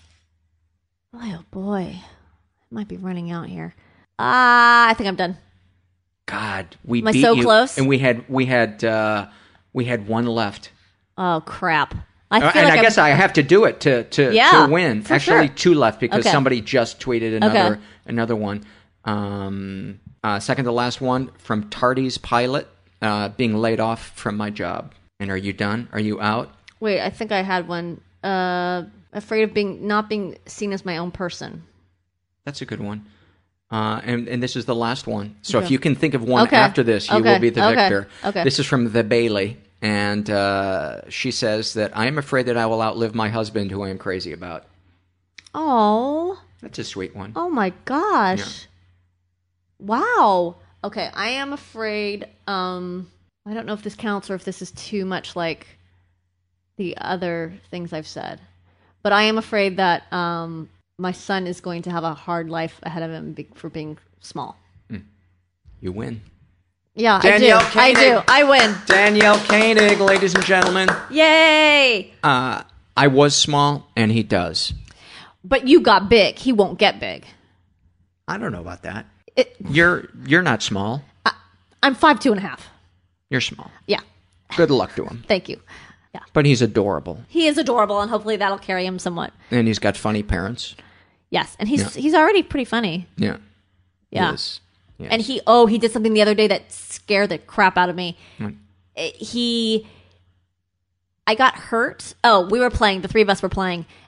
oh boy, I might be running out here. Ah, I think I'm done.
God, we
Am I
beat
so
you,
close?
and we had we had uh, we had one left.
Oh crap! I
Uh,
feel
and
like
I guess
I'm,
I have to do it to to,
Yeah,
to win.
for
Actually,
sure.
two left because
Okay.
somebody just tweeted another
Okay.
another one. Um, uh, second to last one from Tardy's pilot uh, being laid off from my job. And are you done? Are you out?
Wait, I think I had one. Uh, afraid of being not being seen as my own person.
That's a good one. Uh, and, and this is the last one. So if
Okay.
you can think of one
Okay.
after this, you
Okay.
will be the
Okay.
victor.
Okay.
This is from the Bailey. And uh, she says that I am afraid that I will outlive my husband, who I am crazy about.
Oh,
That's a sweet one.
oh my gosh!
Yeah.
Wow. Okay, I am afraid. Um, I don't know if this counts or if this is too much like the other things I've said, but I am afraid that um, my son is going to have a hard life ahead of him be- for being small.
You win.
Yeah,
Danielle
I do. I
Koenig.
do. I win.
Danielle Koenig, ladies and gentlemen.
Yay!
Uh, I was small, and he does.
But you got big. He won't get big.
I don't know about that.
It,
You're you're not small.
I'm five two and a half.
You're small.
Yeah.
Good luck to him.
Thank you. Yeah.
But he's adorable,
He is adorable, and hopefully that'll carry him somewhat.
and he's got funny parents.
Yes, and he's
Yeah.
he's already pretty funny.
Yeah.
Yeah.
He is. Yes.
And he oh he did something the other day that scared the crap out of me.
What?
Eh, He, I got hurt. Oh, we were playing. The three of us were playing,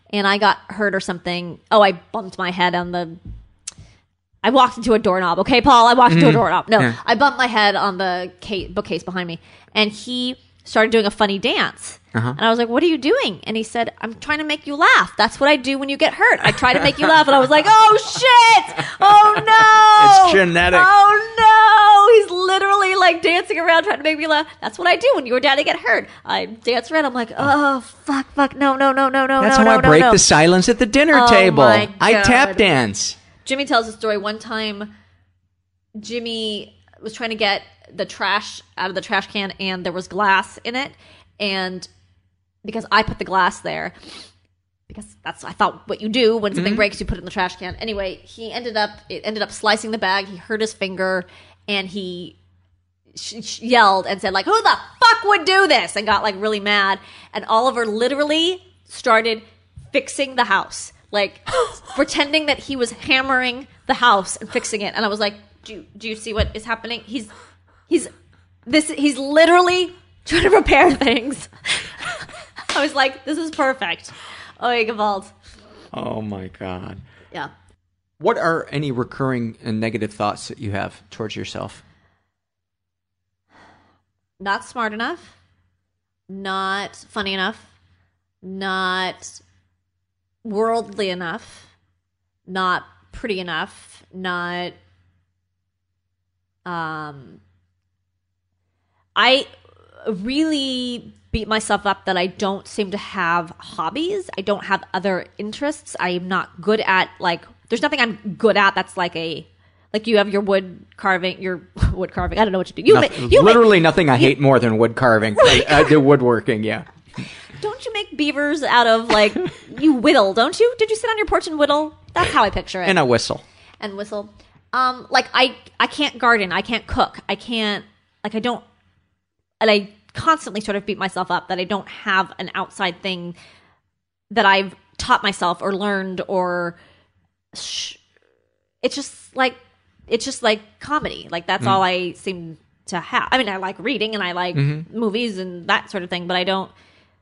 and I got hurt or something. Oh, I bumped my head on the. I walked into a doorknob. Okay, Paul, I walked into
Mm.
a doorknob. No,
Yeah.
I bumped my head on the case, bookcase behind me, and he started doing a funny dance.
Uh-huh.
And I was like, what are you doing? And he said, I'm trying to make you laugh. That's what I do when you get hurt. I try to make you laugh. And I was like, oh, shit. Oh, no.
It's genetic.
Oh, no. He's literally like dancing around trying to make me laugh. That's what I do when you or daddy get hurt. I dance around. I'm like, oh, fuck, fuck. No, no, no, no, no,
That's
no,
how
no,
I break
no, no.
the silence at the dinner
Oh,
table.
my
I
God.
tap dance.
Jimmy tells a story. One time, Jimmy was trying to get the trash out of the trash can, and there was glass in it. And because I put the glass there, because that's I thought what you do when something
Mm-hmm.
breaks, you put it in the trash can. Anyway, he ended up it ended up slicing the bag. He hurt his finger, and he sh- sh- yelled and said like, "Who the fuck would do this?" And got like really mad. And Oliver literally started fixing the house, like pretending that he was hammering the house and fixing it. And I was like, "Do you, do you see what is happening? He's he's this he's literally trying to repair things." I was like, this is perfect. Oh, Gewalt.
Oh, my God.
Yeah.
What are any recurring and negative thoughts that you have towards yourself?
Not smart enough. Not funny enough. Not worldly enough. Not pretty enough. Not... Um... I really beat myself up that I don't seem to have hobbies. I don't have other interests. I'm not good at, like, there's nothing I'm good at that's like a, like you have your wood carving, your wood carving. I don't know what you do. You,
Noth-
ma- you
literally
make,
nothing I
you-
hate more than wood carving. I, I do woodworking, yeah.
Don't you make beavers out of, like, you whittle, don't you? Did you sit on your porch and whittle? That's how I picture it.
And a whistle.
And whistle. Um, like, I, I can't garden. I can't cook. I can't, like, I don't, and I constantly sort of beat myself up that I don't have an outside thing that I've taught myself or learned or sh- it's just like it's just like comedy. Like that's
Mm.
all I seem to have. I mean, I like reading and I like
Mhm.
movies and that sort of thing, but I don't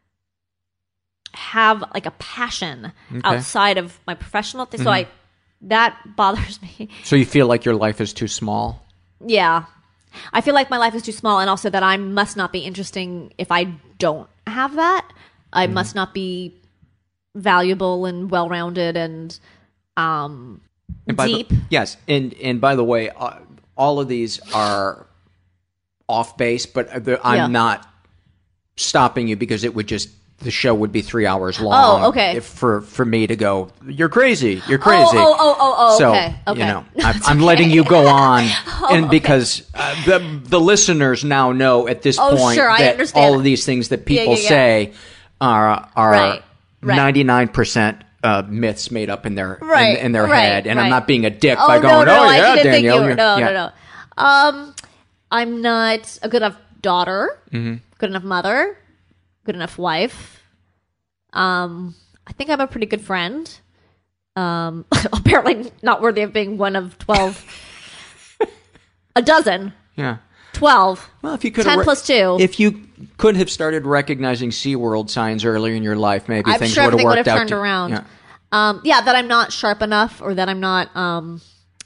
have like a passion
Okay.
outside of my professional thing. So
Mhm.
I that bothers me.
So you feel like your life is too small?
Yeah. I feel like my life is too small, and also that I must not be interesting if I don't have that. I must not be valuable and well-rounded and um,
And by the-
deep.
yes, and and by the way, uh, all of these are off base, but the- I'm
Yeah.
not stopping you because it would just the show would be three hours long.
Oh, okay.
If for for me to go, you're crazy, you're crazy.
Oh, oh, oh, oh,
so,
okay, okay.
you know, I'm, I'm letting you go on, and
okay.
because uh, the the listeners now know at this
Oh,
point
sure, I
that
understand.
all of these things that people
yeah, yeah.
say are are
Right, right.
ninety-nine percent uh, myths made up in their
Right,
in, in their
right,
head, and I'm
right.
not being a dick
Oh,
by
no,
going,
no,
oh
I
yeah,
didn't think
Danielle,
you were.
you're-
No,
yeah.
no, no. Um, I'm not a good enough daughter,
Mm-hmm.
good enough mother, good enough wife. Um, I think I'm a pretty good friend. Um, apparently not worthy of being one of twelve. A dozen.
Yeah.
twelve.
Well, if you could
ten plus two.
if you could have started recognizing SeaWorld signs earlier in your life, maybe
I'm
things
sure
would have
everything would
worked
have
out.
turned
to-
around.
Yeah.
Um, yeah, that I'm not sharp enough, or that I'm not. Um,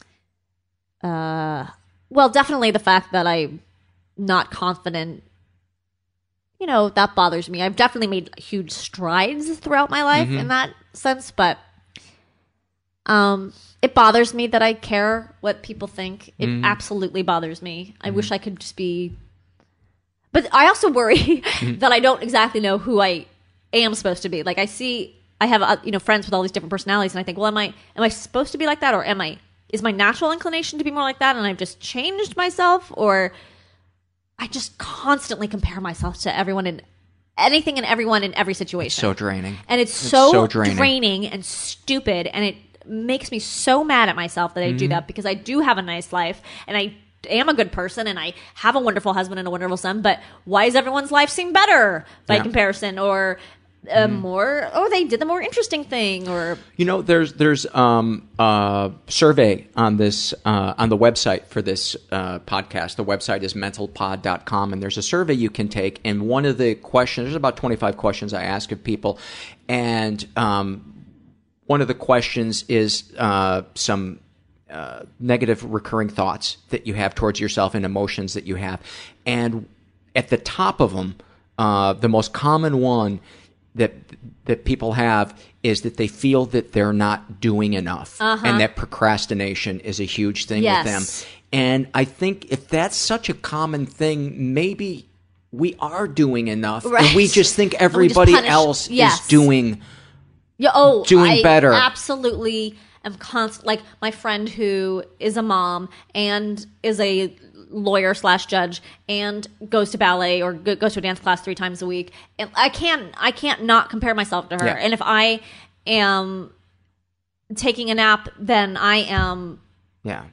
uh, well, definitely the fact that I'm not confident. You know, that bothers me. I've definitely made huge strides throughout my life
Mm-hmm.
in that sense, but um, it bothers me that I care what people think. It
Mm-hmm.
absolutely bothers me. I wish I could just be. But I also worry
Mm-hmm.
that I don't exactly know who I am supposed to be. Like I see, I have uh, you know friends with all these different personalities, and I think, well, am I am I supposed to be like that, or am I is my natural inclination to be more like that, and I've just changed myself, or I just constantly compare myself to everyone and anything and everyone in every situation.
So draining.
And it's,
It's
so,
so draining.
draining and stupid, and it makes me so mad at myself that I
Mm-hmm.
do that, because I do have a nice life and I am a good person and I have a wonderful husband and a wonderful son, but why does everyone's life seem better by
Yeah.
comparison? Or uh, more, or they did the more interesting thing, or
You know, there's there's um, a survey on this uh, on the website for this uh, podcast. The website is mental pod dot com, and there's a survey you can take. And one of the questions, there's about twenty-five questions I ask of people, and um, one of the questions is uh, some uh, negative recurring thoughts that you have towards yourself and emotions that you have. And at the top of them, uh, the most common one that that people have is that they feel that they're not doing enough,
Uh-huh.
and that procrastination is a huge thing
Yes.
with them. And I think if that's such a common thing, maybe we are doing enough,
Right.
and we just think
And we just
everybody
punish-
else
yes.
is doing.
Yeah, oh,
doing
I
better.
Absolutely am constant. Like my friend who is a mom and is a lawyer slash judge and goes to ballet or go, goes to a dance class three times a week. And I can't, I can't not compare myself to her.
Yeah.
And if I am taking a nap, then I am
Yeah.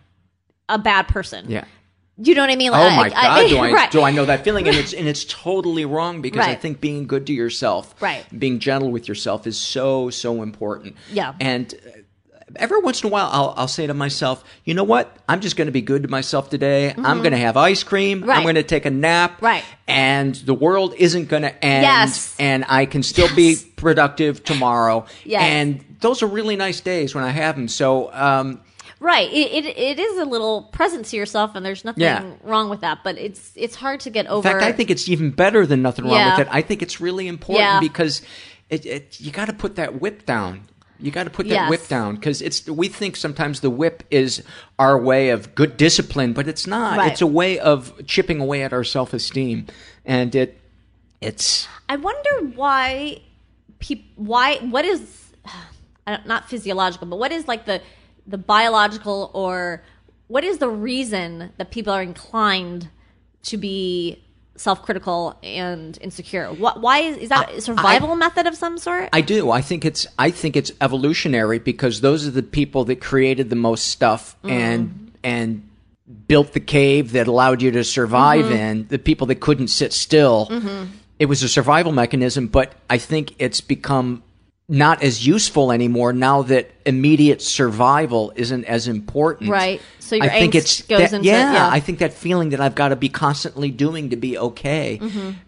a bad person.
Yeah.
You know what I mean?
Oh
Like,
my
I-
God!
I-
do I
right.
do I know that feeling? And it's and it's totally wrong because I
Right.
think being good to yourself,
Right.
being gentle with yourself, is so so important.
Yeah.
And uh, every once in a while, I'll I'll say to myself, you know what? I'm just going to be good to myself today. I'm going to have ice cream.
Right.
I'm going to take a nap.
Right.
And the world isn't going to end.
Yes.
And I can still be productive tomorrow.
Yes.
And those are really nice days when I have them. So. Um,
Right. It, it it is a little present to yourself, and there's nothing
Yeah.
wrong with that. But it's it's hard to get
In
over.
fact, I think it's even better than nothing wrong
Yeah.
with it. I think it's really important
Yeah.
because it, it, you got to put that whip down. You got to put that
Yes.
whip down because it's. We think sometimes the whip is our way of good discipline, but it's not.
Right.
It's a way of chipping away at our self-esteem, and it it's.
I wonder why peop why what is I don't- not physiological, but what is like the the biological, or what is the reason that people are inclined to be self-critical and insecure? What why is is that a survival method of some sort?
I do. I think it's. I think it's evolutionary because those are the people that created the most stuff
Mm.
and and built the cave that allowed you to survive
Mm-hmm.
in. The people that couldn't sit still. It was a survival mechanism, but I think it's become not as useful anymore now that immediate survival isn't as important.
Right. So your
I think
angst
it's
goes
that-
into-
yeah,
yeah.
I think that feeling that I've got to be constantly doing to be okay.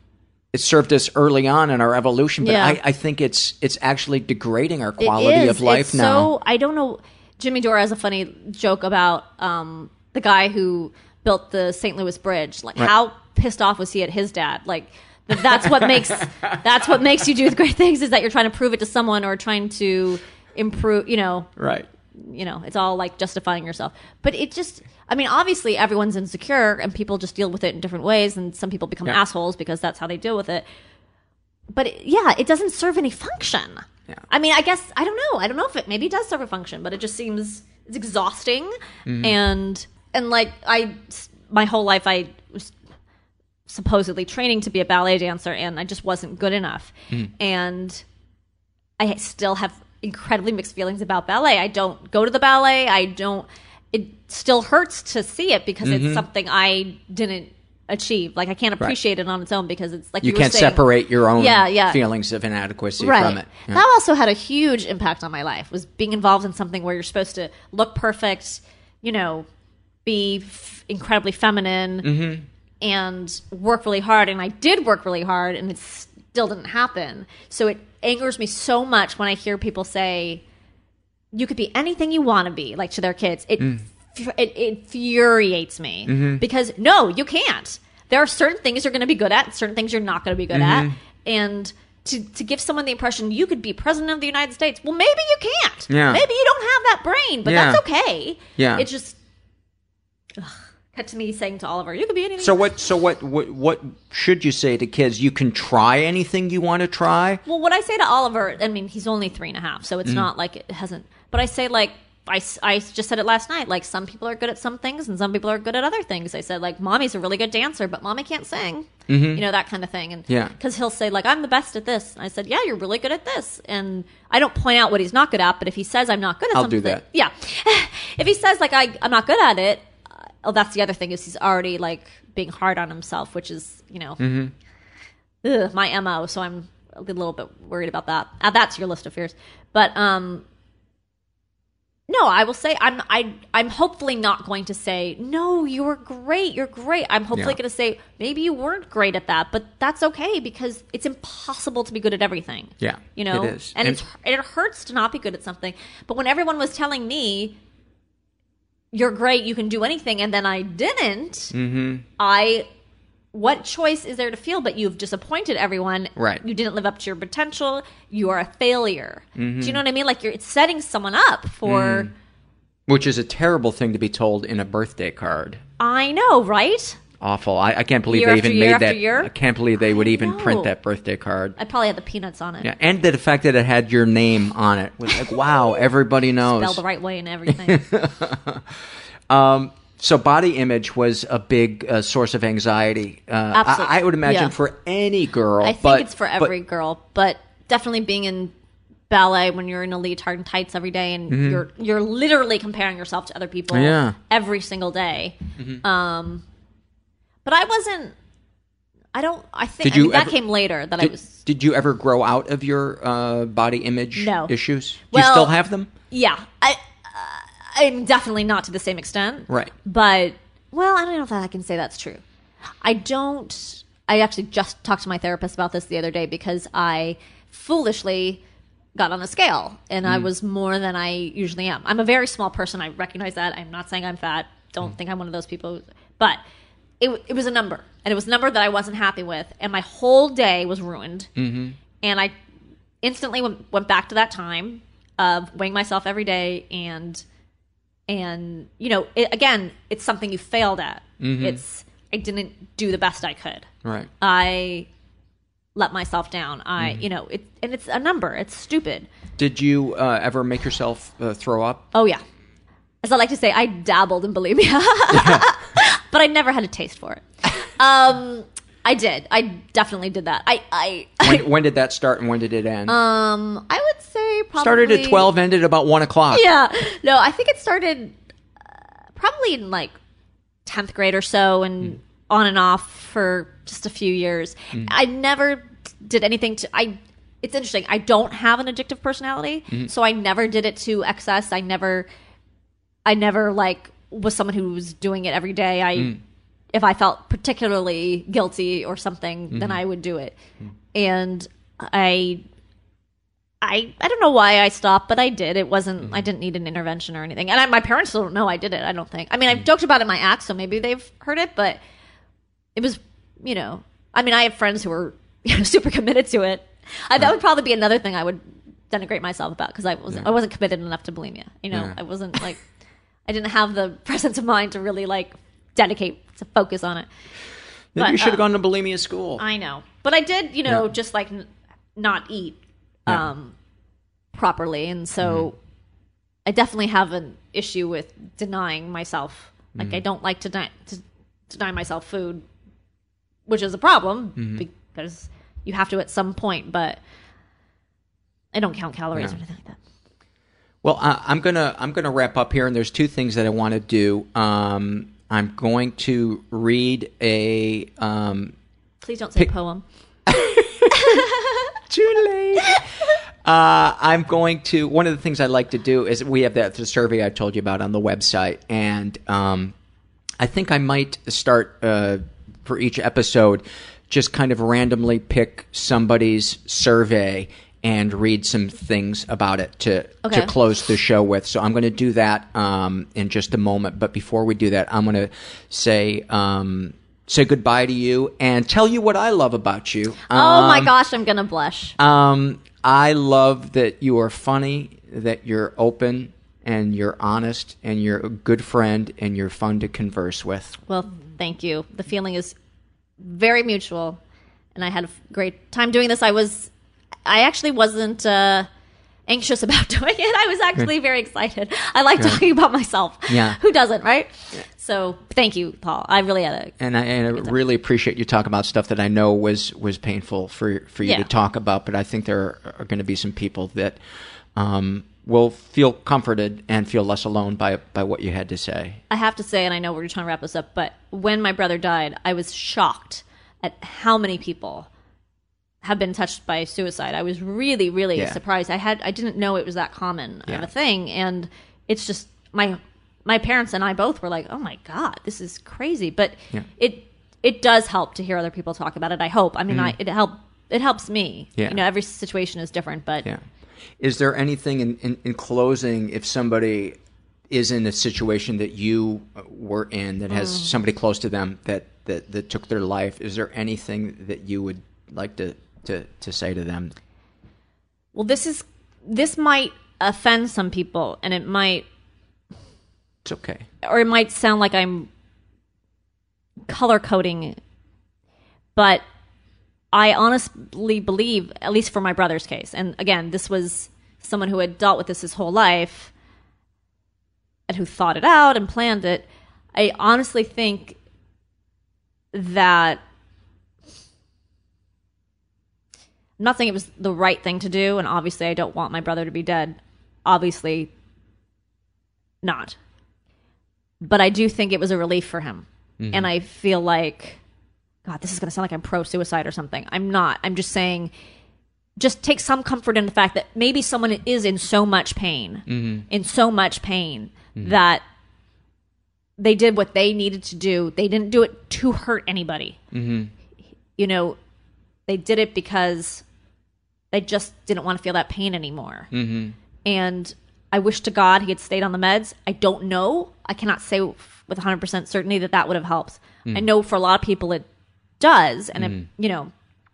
It served us early on in our evolution, but
Yeah.
I, I think it's it's actually degrading our
It
quality
is.
of life
it's
now.
So I don't know. Jimmy Dore has a funny joke about um, the guy who built the Saint Louis Bridge. Like,
Right.
how pissed off was he at his dad? Like, th- that's what makes that's what makes you do great things, is that you're trying to prove it to someone or trying to improve. You know,
Right.
you know, it's all like justifying yourself. But it just, I mean, obviously everyone's insecure and people just deal with it in different ways, and some people become
Yeah.
assholes because that's how they deal with it. But it, yeah, it doesn't serve any function.
Yeah.
I mean, I guess, I don't know. I don't know if it maybe does serve a function, but it just seems, it's exhausting.
Mm-hmm.
And, and like, I, my whole life, I was supposedly training to be a ballet dancer, and I just wasn't good enough.
Mm.
And I still have incredibly mixed feelings about ballet. I don't go to the ballet. I don't, it still hurts to see it because
Mm-hmm.
it's something I didn't achieve. Like, I can't appreciate it on its own because it's like
You
you,
can't
were saying,
separate your own
Yeah, yeah.
feelings of inadequacy
right.
from it. Yeah.
That also had a huge impact on my life, was being involved in something where you're supposed to look perfect, you know, be f- incredibly feminine
Mm-hmm.
and work really hard. And I did work really hard, and it still didn't happen. So it angers me so much when I hear people say, you could be anything you want to be, like to their kids. It,
Mm.
fu- it, it infuriates me
Mm-hmm.
because no, you can't. There are certain things you're going to be good at, certain things you're not going to be good
Mm-hmm.
at. And to, to give someone the impression you could be president of the United States, well, maybe you can't.
Yeah.
Maybe you don't have that brain, but
Yeah.
that's okay.
Yeah.
It just ugh, cut to me saying to Oliver, you could be anything.
So what? So what, what? What should you say to kids? You can try anything you want to try.
Well, what I say to Oliver, I mean, he's only three and a half, so it's not like it hasn't. But I say, like, I, s- I just said it last night. Like, some people are good at some things, and some people are good at other things. I said, like, mommy's a really good dancer, but mommy can't sing. You know, that kind of thing. And
Yeah.
because he'll say, like, I'm the best at this. And I said, yeah, you're really good at this. And I don't point out what he's not good at, but if he says I'm not good at
I'll
something,
do that.
yeah. If he says, like, I, I'm not good at it, uh, oh, that's the other thing, is he's already, like, being hard on himself, which is, you know, ugh, my M O. So I'm a little bit worried about that. Add that to your list of fears. But um, no, I will say I'm I I'm hopefully not going to say no. You were great. You're great. I'm hopefully
Yeah.
going to say maybe you weren't great at that, but that's okay because it's impossible to be good at everything.
Yeah,
you know,
it is.
and,
And-
it's it hurts to not be good at something. But when everyone was telling me you're great, you can do anything, and then I didn't,
Mm-hmm.
I. What choice is there to feel? But you've disappointed everyone.
Right.
You didn't live up to your potential. You are a failure.
Mm-hmm.
Do you know what I mean? Like you're it's setting someone up for.
Mm. Which is a terrible thing to be told in a birthday card.
I know, right?
Awful. I, I can't believe
Year
they
after
even
year
made
after
that.
year?
I can't believe they would
I
even
know.
print that birthday card.
I probably had the peanuts on it.
Yeah, and the fact that it had your name on it was like, wow, everybody knows.
Spelled the right way and everything.
Um, so body image was a big uh, source of anxiety. Uh,
Absolutely.
I, I would imagine
Yeah.
for any girl.
I think
but,
it's for
but-
every girl, but definitely being in ballet when you're in a leotard and tights every day and
Mhm.
you're you're literally comparing yourself to other people
Yeah.
every single day.
Mhm.
Um, but I wasn't. I don't. I think
Did
I
you
mean, that
ever-
came later. That
did,
I was.
Did you ever grow out of your uh, body image
No.
issues? Do
Well,
you still have them?
Yeah, I. Uh, I'm definitely not to the same extent.
Right.
But well, I don't know if I can say that's true. I don't. I actually just talked to my therapist about this the other day because I foolishly got on a scale and I
Mm.
was more than I usually am. I'm a very small person. I recognize that. I'm not saying I'm fat. Don't think I'm one of those people. But it it was a number, and it was a number that I wasn't happy with, and my whole day was ruined.
Mm-hmm.
And I instantly went, went back to that time of weighing myself every day and and you know it, again it's something you failed at.
Mhm.
It's I didn't do the best I could.
Right.
I let myself down. I
Mhm.
you know it and it's a number. It's stupid.
Did you uh, ever make yourself uh, throw up?
Oh yeah. As I like to say, I dabbled in bulimia, but I never had a taste for it. Um, I did. I definitely did that. I, I
When, when did that start and when did it end?
um, I would say probably
Started at twelve, ended about one o'clock.
Yeah. No, I think it started uh, probably in like tenth grade or so and
Mm.
on and off for just a few years.
Mm.
I never did anything to I it's interesting. I don't have an addictive personality,
Mhm.
so I never did it to excess. I never I never like was someone who was doing it every day. I
Mm.
if I felt particularly guilty or something, then
Mhm.
I would do it. And I I I don't know why I stopped, but I did. It wasn't. I didn't need an intervention or anything. And I, my parents don't know I did it. I don't think. I mean, I've joked about it in my act, so maybe they've heard it. But it was, you know. I mean, I have friends who are you know, super committed to it. I, that would probably be another thing I would denigrate myself about because I wasn't.
Yeah.
I wasn't committed enough to bulimia. You know,
Yeah.
I wasn't like. I didn't have the presence of mind to really like dedicate to focus on it.
Maybe
But,
you should have
uh,
gone to bulimia school.
I know, but I did, you know,
Yeah.
just like n- not eat
Yeah.
um, properly, and so
Mm-hmm.
I definitely have an issue with denying myself. Like
Mhm.
I don't like to, deny to deny myself food, which is a problem
Mhm.
because you have to at some point. But I don't count calories
Yeah.
or anything like that.
Well, I, I'm gonna I'm gonna wrap up here, and there's two things that I want to do. Um, I'm going to read a um,
Please don't say
Pick-
poem.
Too late. Uh, I'm going to. One of the things I like to do is we have that the survey I told you about on the website, and um, I think I might start uh, for each episode, just kind of randomly pick somebody's survey and read some things about it to
Okay.
to close the show with. So I'm going to do that um, in just a moment. But before we do that, I'm going to say. Um, Say goodbye to you and tell you what I love about you.
Oh my
Um,
gosh, I'm gonna blush.
um, I love that you are funny, that you're open, and you're honest, and you're a good friend, and you're fun to converse with.
Well, thank you. The feeling is very mutual, and I had a great time doing this. I was, I actually wasn't uh, anxious about doing it. I was actually very excited. I like
Good.
talking about myself.
Yeah.
Who doesn't, right? So thank you, Paul. I really had a
And I, and I really appreciate you talking about stuff that I know was, was painful for for you
Yeah.
to talk about. But I think there are going to be some people that um, will feel comforted and feel less alone by by what you had to say.
I have to say, and I know we're trying to wrap this up, but when my brother died, I was shocked at how many people have been touched by suicide. I was really, really
Yeah.
surprised. I had I didn't know it was that common
Yeah.
of a thing, and it's just my my parents and I both were like, "Oh my God, this is crazy." But
Yeah.
it it does help to hear other people talk about it. I hope. I mean,
Mm.
I it help it helps me.
Yeah.
You know, every situation is different, but
Yeah. Is there anything in, in, in closing, if somebody is in a situation that you were in that has
Mm.
somebody close to them that, that, that took their life, is there anything that you would like to, to, to say to them?
well, this is this might offend some people, and it might
It's okay.
or it might sound like I'm color coding, but I honestly believe, at least for my brother's case, and again, this was someone who had dealt with this his whole life and who thought it out and planned it. I honestly think that I'm not saying it was the right thing to do, and obviously I don't want my brother to be dead. Obviously not. But I do think it was a relief for him. Mm-hmm. And I feel like, God, this is going to sound like I'm pro-suicide or something. I'm not. I'm just saying, just take some comfort in the fact that maybe someone is in so much pain, mm-hmm. in so much pain, mm-hmm. that they did what they needed to do. They didn't do it to hurt anybody. Mm-hmm. You know, they did it because they just didn't want to feel that pain anymore. Mm-hmm. And I wish to God he had stayed on the meds. I don't know. I cannot say with one hundred percent certainty that that would have helped. Mm. I know for a lot of people it does. And, mm. it, you know,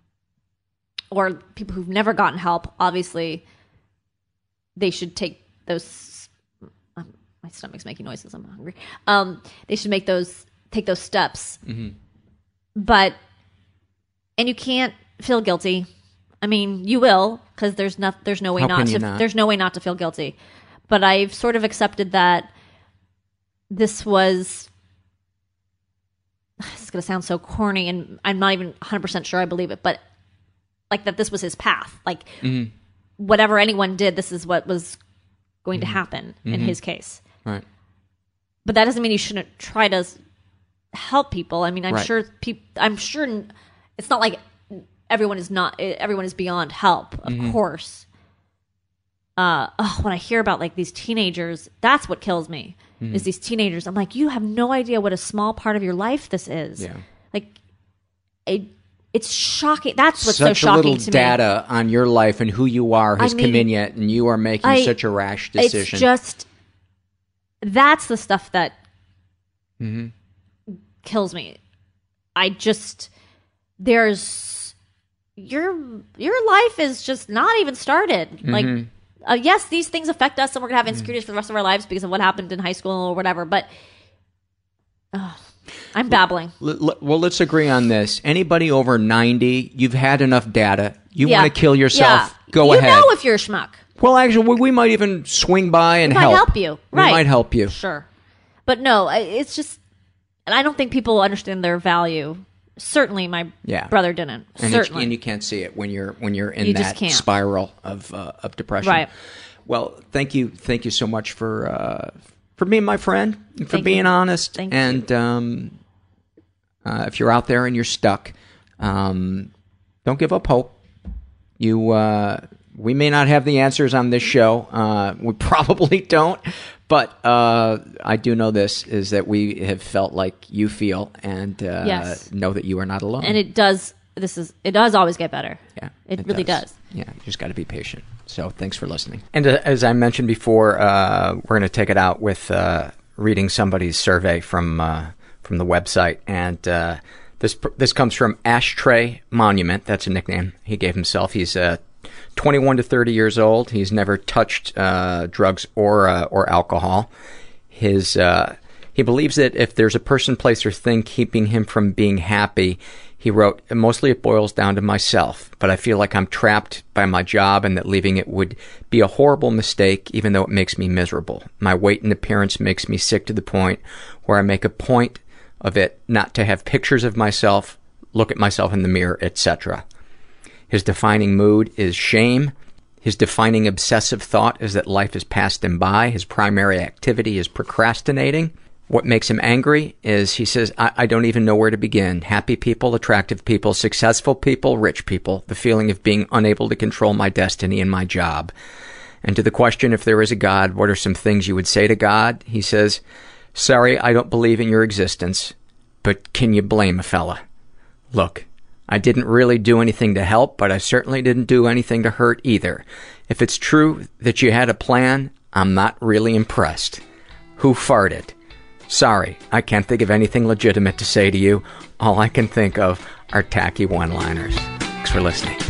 or people who've never gotten help, obviously, they should take those. Um, my stomach's making noises. I'm hungry. Um, they should make those, take those steps. Mm-hmm. But, and you can't feel guilty. I mean, you will, because there's no, there's no way
How
not
can
to.
you not?
There's no way not to feel guilty. But I've sort of accepted that this was. This is going to sound so corny, and I'm not even one hundred percent sure I believe it, but like that this was his path. Like mm-hmm. whatever anyone did, this is what was going mm-hmm. to happen mm-hmm. in his case.
Right.
But that doesn't mean you shouldn't try to help people. I mean, I'm
right.
sure people. I'm sure it's not like everyone is not. Everyone is beyond help, of mm-hmm. course. Uh, oh, when I hear about like these teenagers, that's what kills me. Mm-hmm. Is these teenagers? I'm like, you have no idea what a small part of your life this is.
Yeah.
Like, it, it's shocking. That's what's
such
so shocking
a little
to
data
me.
on your life and who you are has
I mean,
come in yet, and you are making
I,
such a rash decision.
It's just that's the stuff that
mm-hmm.
kills me. I just there's your your life is just not even started. Mm-hmm. Like. Uh, yes, these things affect us, and we're going to have insecurities for the rest of our lives because of what happened in high school or whatever, but uh, I'm babbling.
L- l- well, let's agree on this. Anybody over ninety, you've had enough data. You
yeah.
want to kill yourself,
yeah.
go
you
ahead.
You know if you're a schmuck.
Well, actually, we, we might even swing by and
we
help.
might help you. Right.
We might help you.
Sure. But no, it's just, and I don't think people understand their value. Certainly, my
yeah.
brother didn't.
And
Certainly,
it, and you can't see it when you're when you're in
you
that spiral of uh, of depression.
Right.
Well, thank you, thank you so much for uh, for being my friend, and for
thank
being
you.
honest.
Thank
and
you.
Um, uh, if you're out there and you're stuck, um, don't give up hope. You, uh, we may not have the answers on this show. Uh, we probably don't. But uh, I do know this, is that we have felt like you feel, and uh,
yes.
know that you are not alone.
And it does, this is, it does always get better.
Yeah.
It,
it
really
does.
does.
Yeah, you just got to be patient. So thanks for listening. And uh, as I mentioned before, uh, we're going to take it out with uh, reading somebody's survey from uh, from the website. And uh, this this comes from Ashtray Monument. That's a nickname he gave himself. He's uh, twenty-one to thirty years old. He's never touched uh, drugs or uh, or alcohol. His uh, he believes that if there's a person, place, or thing keeping him from being happy, he wrote, mostly it boils down to myself, but I feel like I'm trapped by my job and that leaving it would be a horrible mistake, even though it makes me miserable. My weight and appearance makes me sick to the point where I make a point of it not to have pictures of myself, look at myself in the mirror, et cetera. His defining mood is shame. His defining obsessive thought is that life has passed him by. His primary activity is procrastinating. What makes him angry is, he says, I, I don't even know where to begin. Happy people, attractive people, successful people, rich people. The feeling of being unable to control my destiny and my job. And to the question, if there is a God, what are some things you would say to God? He says, sorry, I don't believe in your existence, but can you blame a fella? Look, I didn't really do anything to help, but I certainly didn't do anything to hurt either. If it's true that you had a plan, I'm not really impressed. Who farted? Sorry, I can't think of anything legitimate to say to you. All I can think of are tacky one-liners. Thanks for listening.